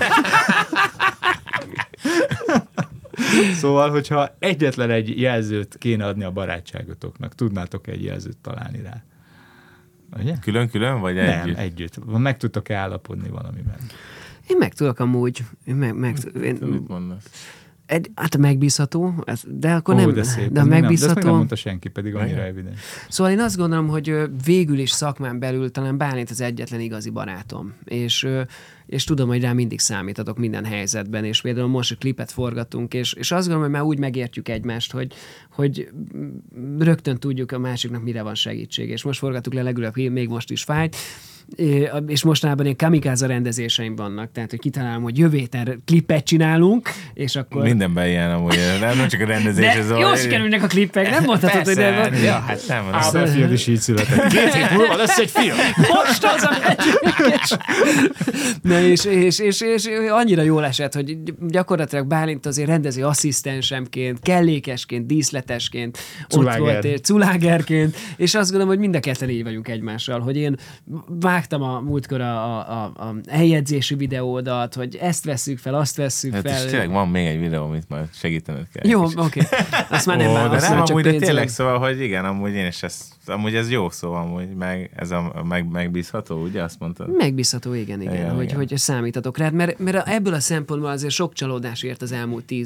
B: Szóval, hogyha egyetlen egy jelzőt kéne adni a barátságotoknak, tudnátok egy jelzőt találni rá? Ugye?
C: Külön-külön, vagy
B: Nem,
C: együtt?
B: együtt. Meg tudtok-e állapodni valamiben?
A: Én meg tudok amúgy. Én meg, meg, én,
C: Mit mondasz?
A: egy, hát a megbízható, ez- de akkor
B: Ó,
A: nem,
B: de szép.
A: de a
B: Ez még nem- de ezt még nem
A: megbízható.
B: mondta senki, pedig annyira evidens.
A: Szóval én azt gondolom, hogy ö, végül is szakmán belül talán Bálint az egyetlen igazi barátom. És, ö, és tudom, hogy rá mindig számíthatok minden helyzetben, és például most a klipet forgatunk, és, és azt gondolom, hogy már úgy megértjük egymást, hogy, hogy rögtön tudjuk a másiknak mire van segítség. És most forgattuk le legutóbb, még most is fájt, É, és mostanában ilyen kamikáza rendezéseim vannak, tehát hogy kitalálom, hogy jövő héten klipet csinálunk, és akkor...
C: Mindenben ilyen amúgy, nem, nem csak a rendezés.
A: De
C: ez
A: jó
C: a-
A: sikerülnek a klippek, nem mondhatod, hogy
C: Persze,
A: nem...
C: ja, hát nem. az-
B: Ábel fiad is így született. Két hét múlva lesz egy film.
A: Most az a megyünk! Na és, és, és, és, annyira jól esett, hogy gyakorlatilag Bálint azért rendező asszisztensemként, kellékesként, díszletesként,
B: Culáger.
A: ott volt, és culágerként, és azt gondolom, hogy mind a ketten így vagyunk egymással, hogy én vágtam a múltkor a, a, a, a eljegyzési videódat, hogy ezt vesszük fel, azt vesszük
C: Hát és
A: fel.
C: tényleg van még egy videó, amit majd segítened kell.
A: Jó, oké. Okay. Azt már nem
C: Ó, de
A: válaszolom,
C: nem,
A: csak
C: amúgy, de
A: pénzzel.
C: tényleg szóval, hogy igen, amúgy én is ezt, amúgy ez jó szó, amúgy, meg ez a meg, megbízható, ugye azt mondtad?
A: Megbízható, igen, igen,
C: Igen,
A: hogy,
C: igen.
A: hogy számíthatok rád, mert, mert ebből a szempontból azért sok csalódás ért az elmúlt tíz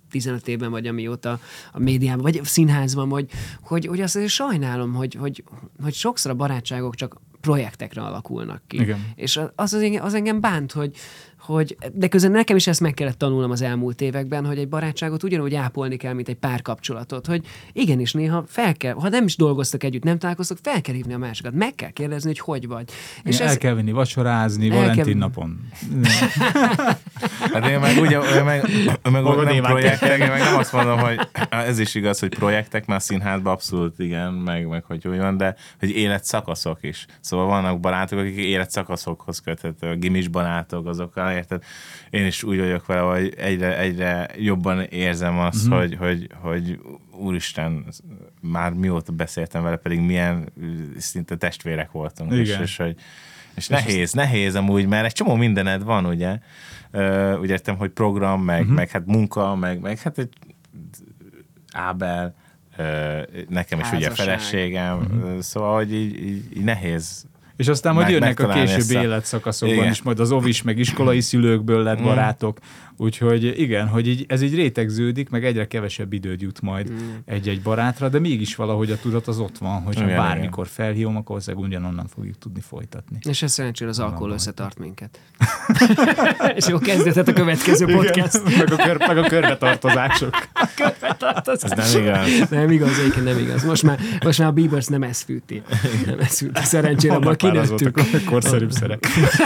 A: tizenöt évben, vagy amióta a médiában, vagy a színházban, hogy, hogy, hogy azt azért sajnálom, hogy, hogy, hogy sokszor a barátságok csak projektekre alakulnak ki.
B: Igen.
A: És az, az, az engem bánt, hogy, hogy, de közben nekem is ezt meg kellett tanulnom az elmúlt években, hogy egy barátságot ugyanúgy ápolni kell, mint egy párkapcsolatot, hogy igenis néha fel kell, ha nem is dolgoztak együtt, nem találkoztak, fel kell hívni a másikat, meg kell kérdezni, hogy hogy vagy.
B: És el ez... kell venni vacsorázni Valentin kell... napon.
C: Hát én meg úgy, én meg, meg nem projektek, én meg nem azt mondom, hogy ez is igaz, hogy projektek, már színházban abszolút igen, meg, meg hogy úgy van, de hogy életszakaszok is. Szóval vannak barátok, akik életszakaszokhoz köthetők, gimis barátok, azokkal, érted? Én is úgy vagyok vele, hogy egyre, egyre jobban érzem azt, mm-hmm. hogy, hogy, hogy úristen, már mióta beszéltem vele, pedig milyen szinte testvérek voltunk. És, és, hogy, és nehéz, nehéz amúgy, mert egy csomó mindened van, ugye? Uh, úgy értem, hogy program, meg, uh-huh. meg hát munka, meg, meg hát egy Ábel, uh, nekem is Házasság. Ugye a feleségem, uh-huh. szóval, hogy így, így, így nehéz.
B: És aztán majd jönnek a későbbi a... életszakaszokban igen. is, majd az ovis, meg iskolai szülőkből lett barátok. Úgyhogy igen, hogy így, ez így rétegződik, meg egyre kevesebb időd jut majd mm. egy-egy barátra, de mégis valahogy a tudat az ott van, hogy igen, bármikor igen. felhívom, akkor valószínűleg ugyanonnan fogjuk tudni folytatni.
A: És ez szerencsére az alkohol összetart minket. És jó kezdetett a következő podcast.
B: meg, a kör, meg a körbetartozások.
A: A körbetartozások.
C: Ez nem igaz.
A: Nem igaz, egyébként nem igaz. Most már, most már a Bieber nem ez fűti. Nem ez fűti. Szerencsére abban kinőttük.
B: Korszerűbb szerek.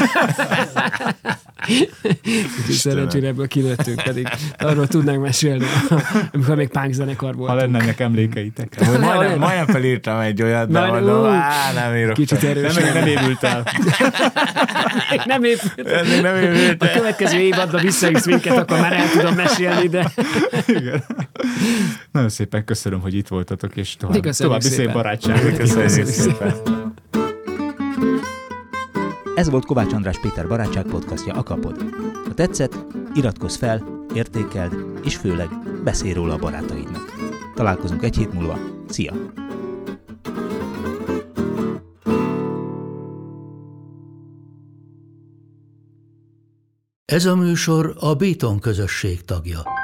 A: Szerencsére ebből kinőttünk, pedig arról tudnánk mesélni, amikor még punk zenekar voltunk.
B: Ha lenne ennek emlékeitek.
C: Majdnem, majdnem felírtam egy olyat, de mondom, á, nem írok.
A: Kicsit erős.
B: Nem, nem évült el.
A: nem évült el.
C: Nem évült el.
A: A következő évadban visszavisz minket, akkor már el tudom mesélni, de...
B: Igen. Nagyon szépen köszönöm, hogy itt voltatok, és tovább, további szép barátságot.
C: Köszönjük szépen.
E: Ez volt Kovács András Péter barátság podcastja Akapod. Ha tetszett, iratkozz fel, értékeld, és főleg beszélj róla a barátaidnak. Találkozunk egy hét múlva. Szia!
F: Ez a műsor a Béton közösség tagja.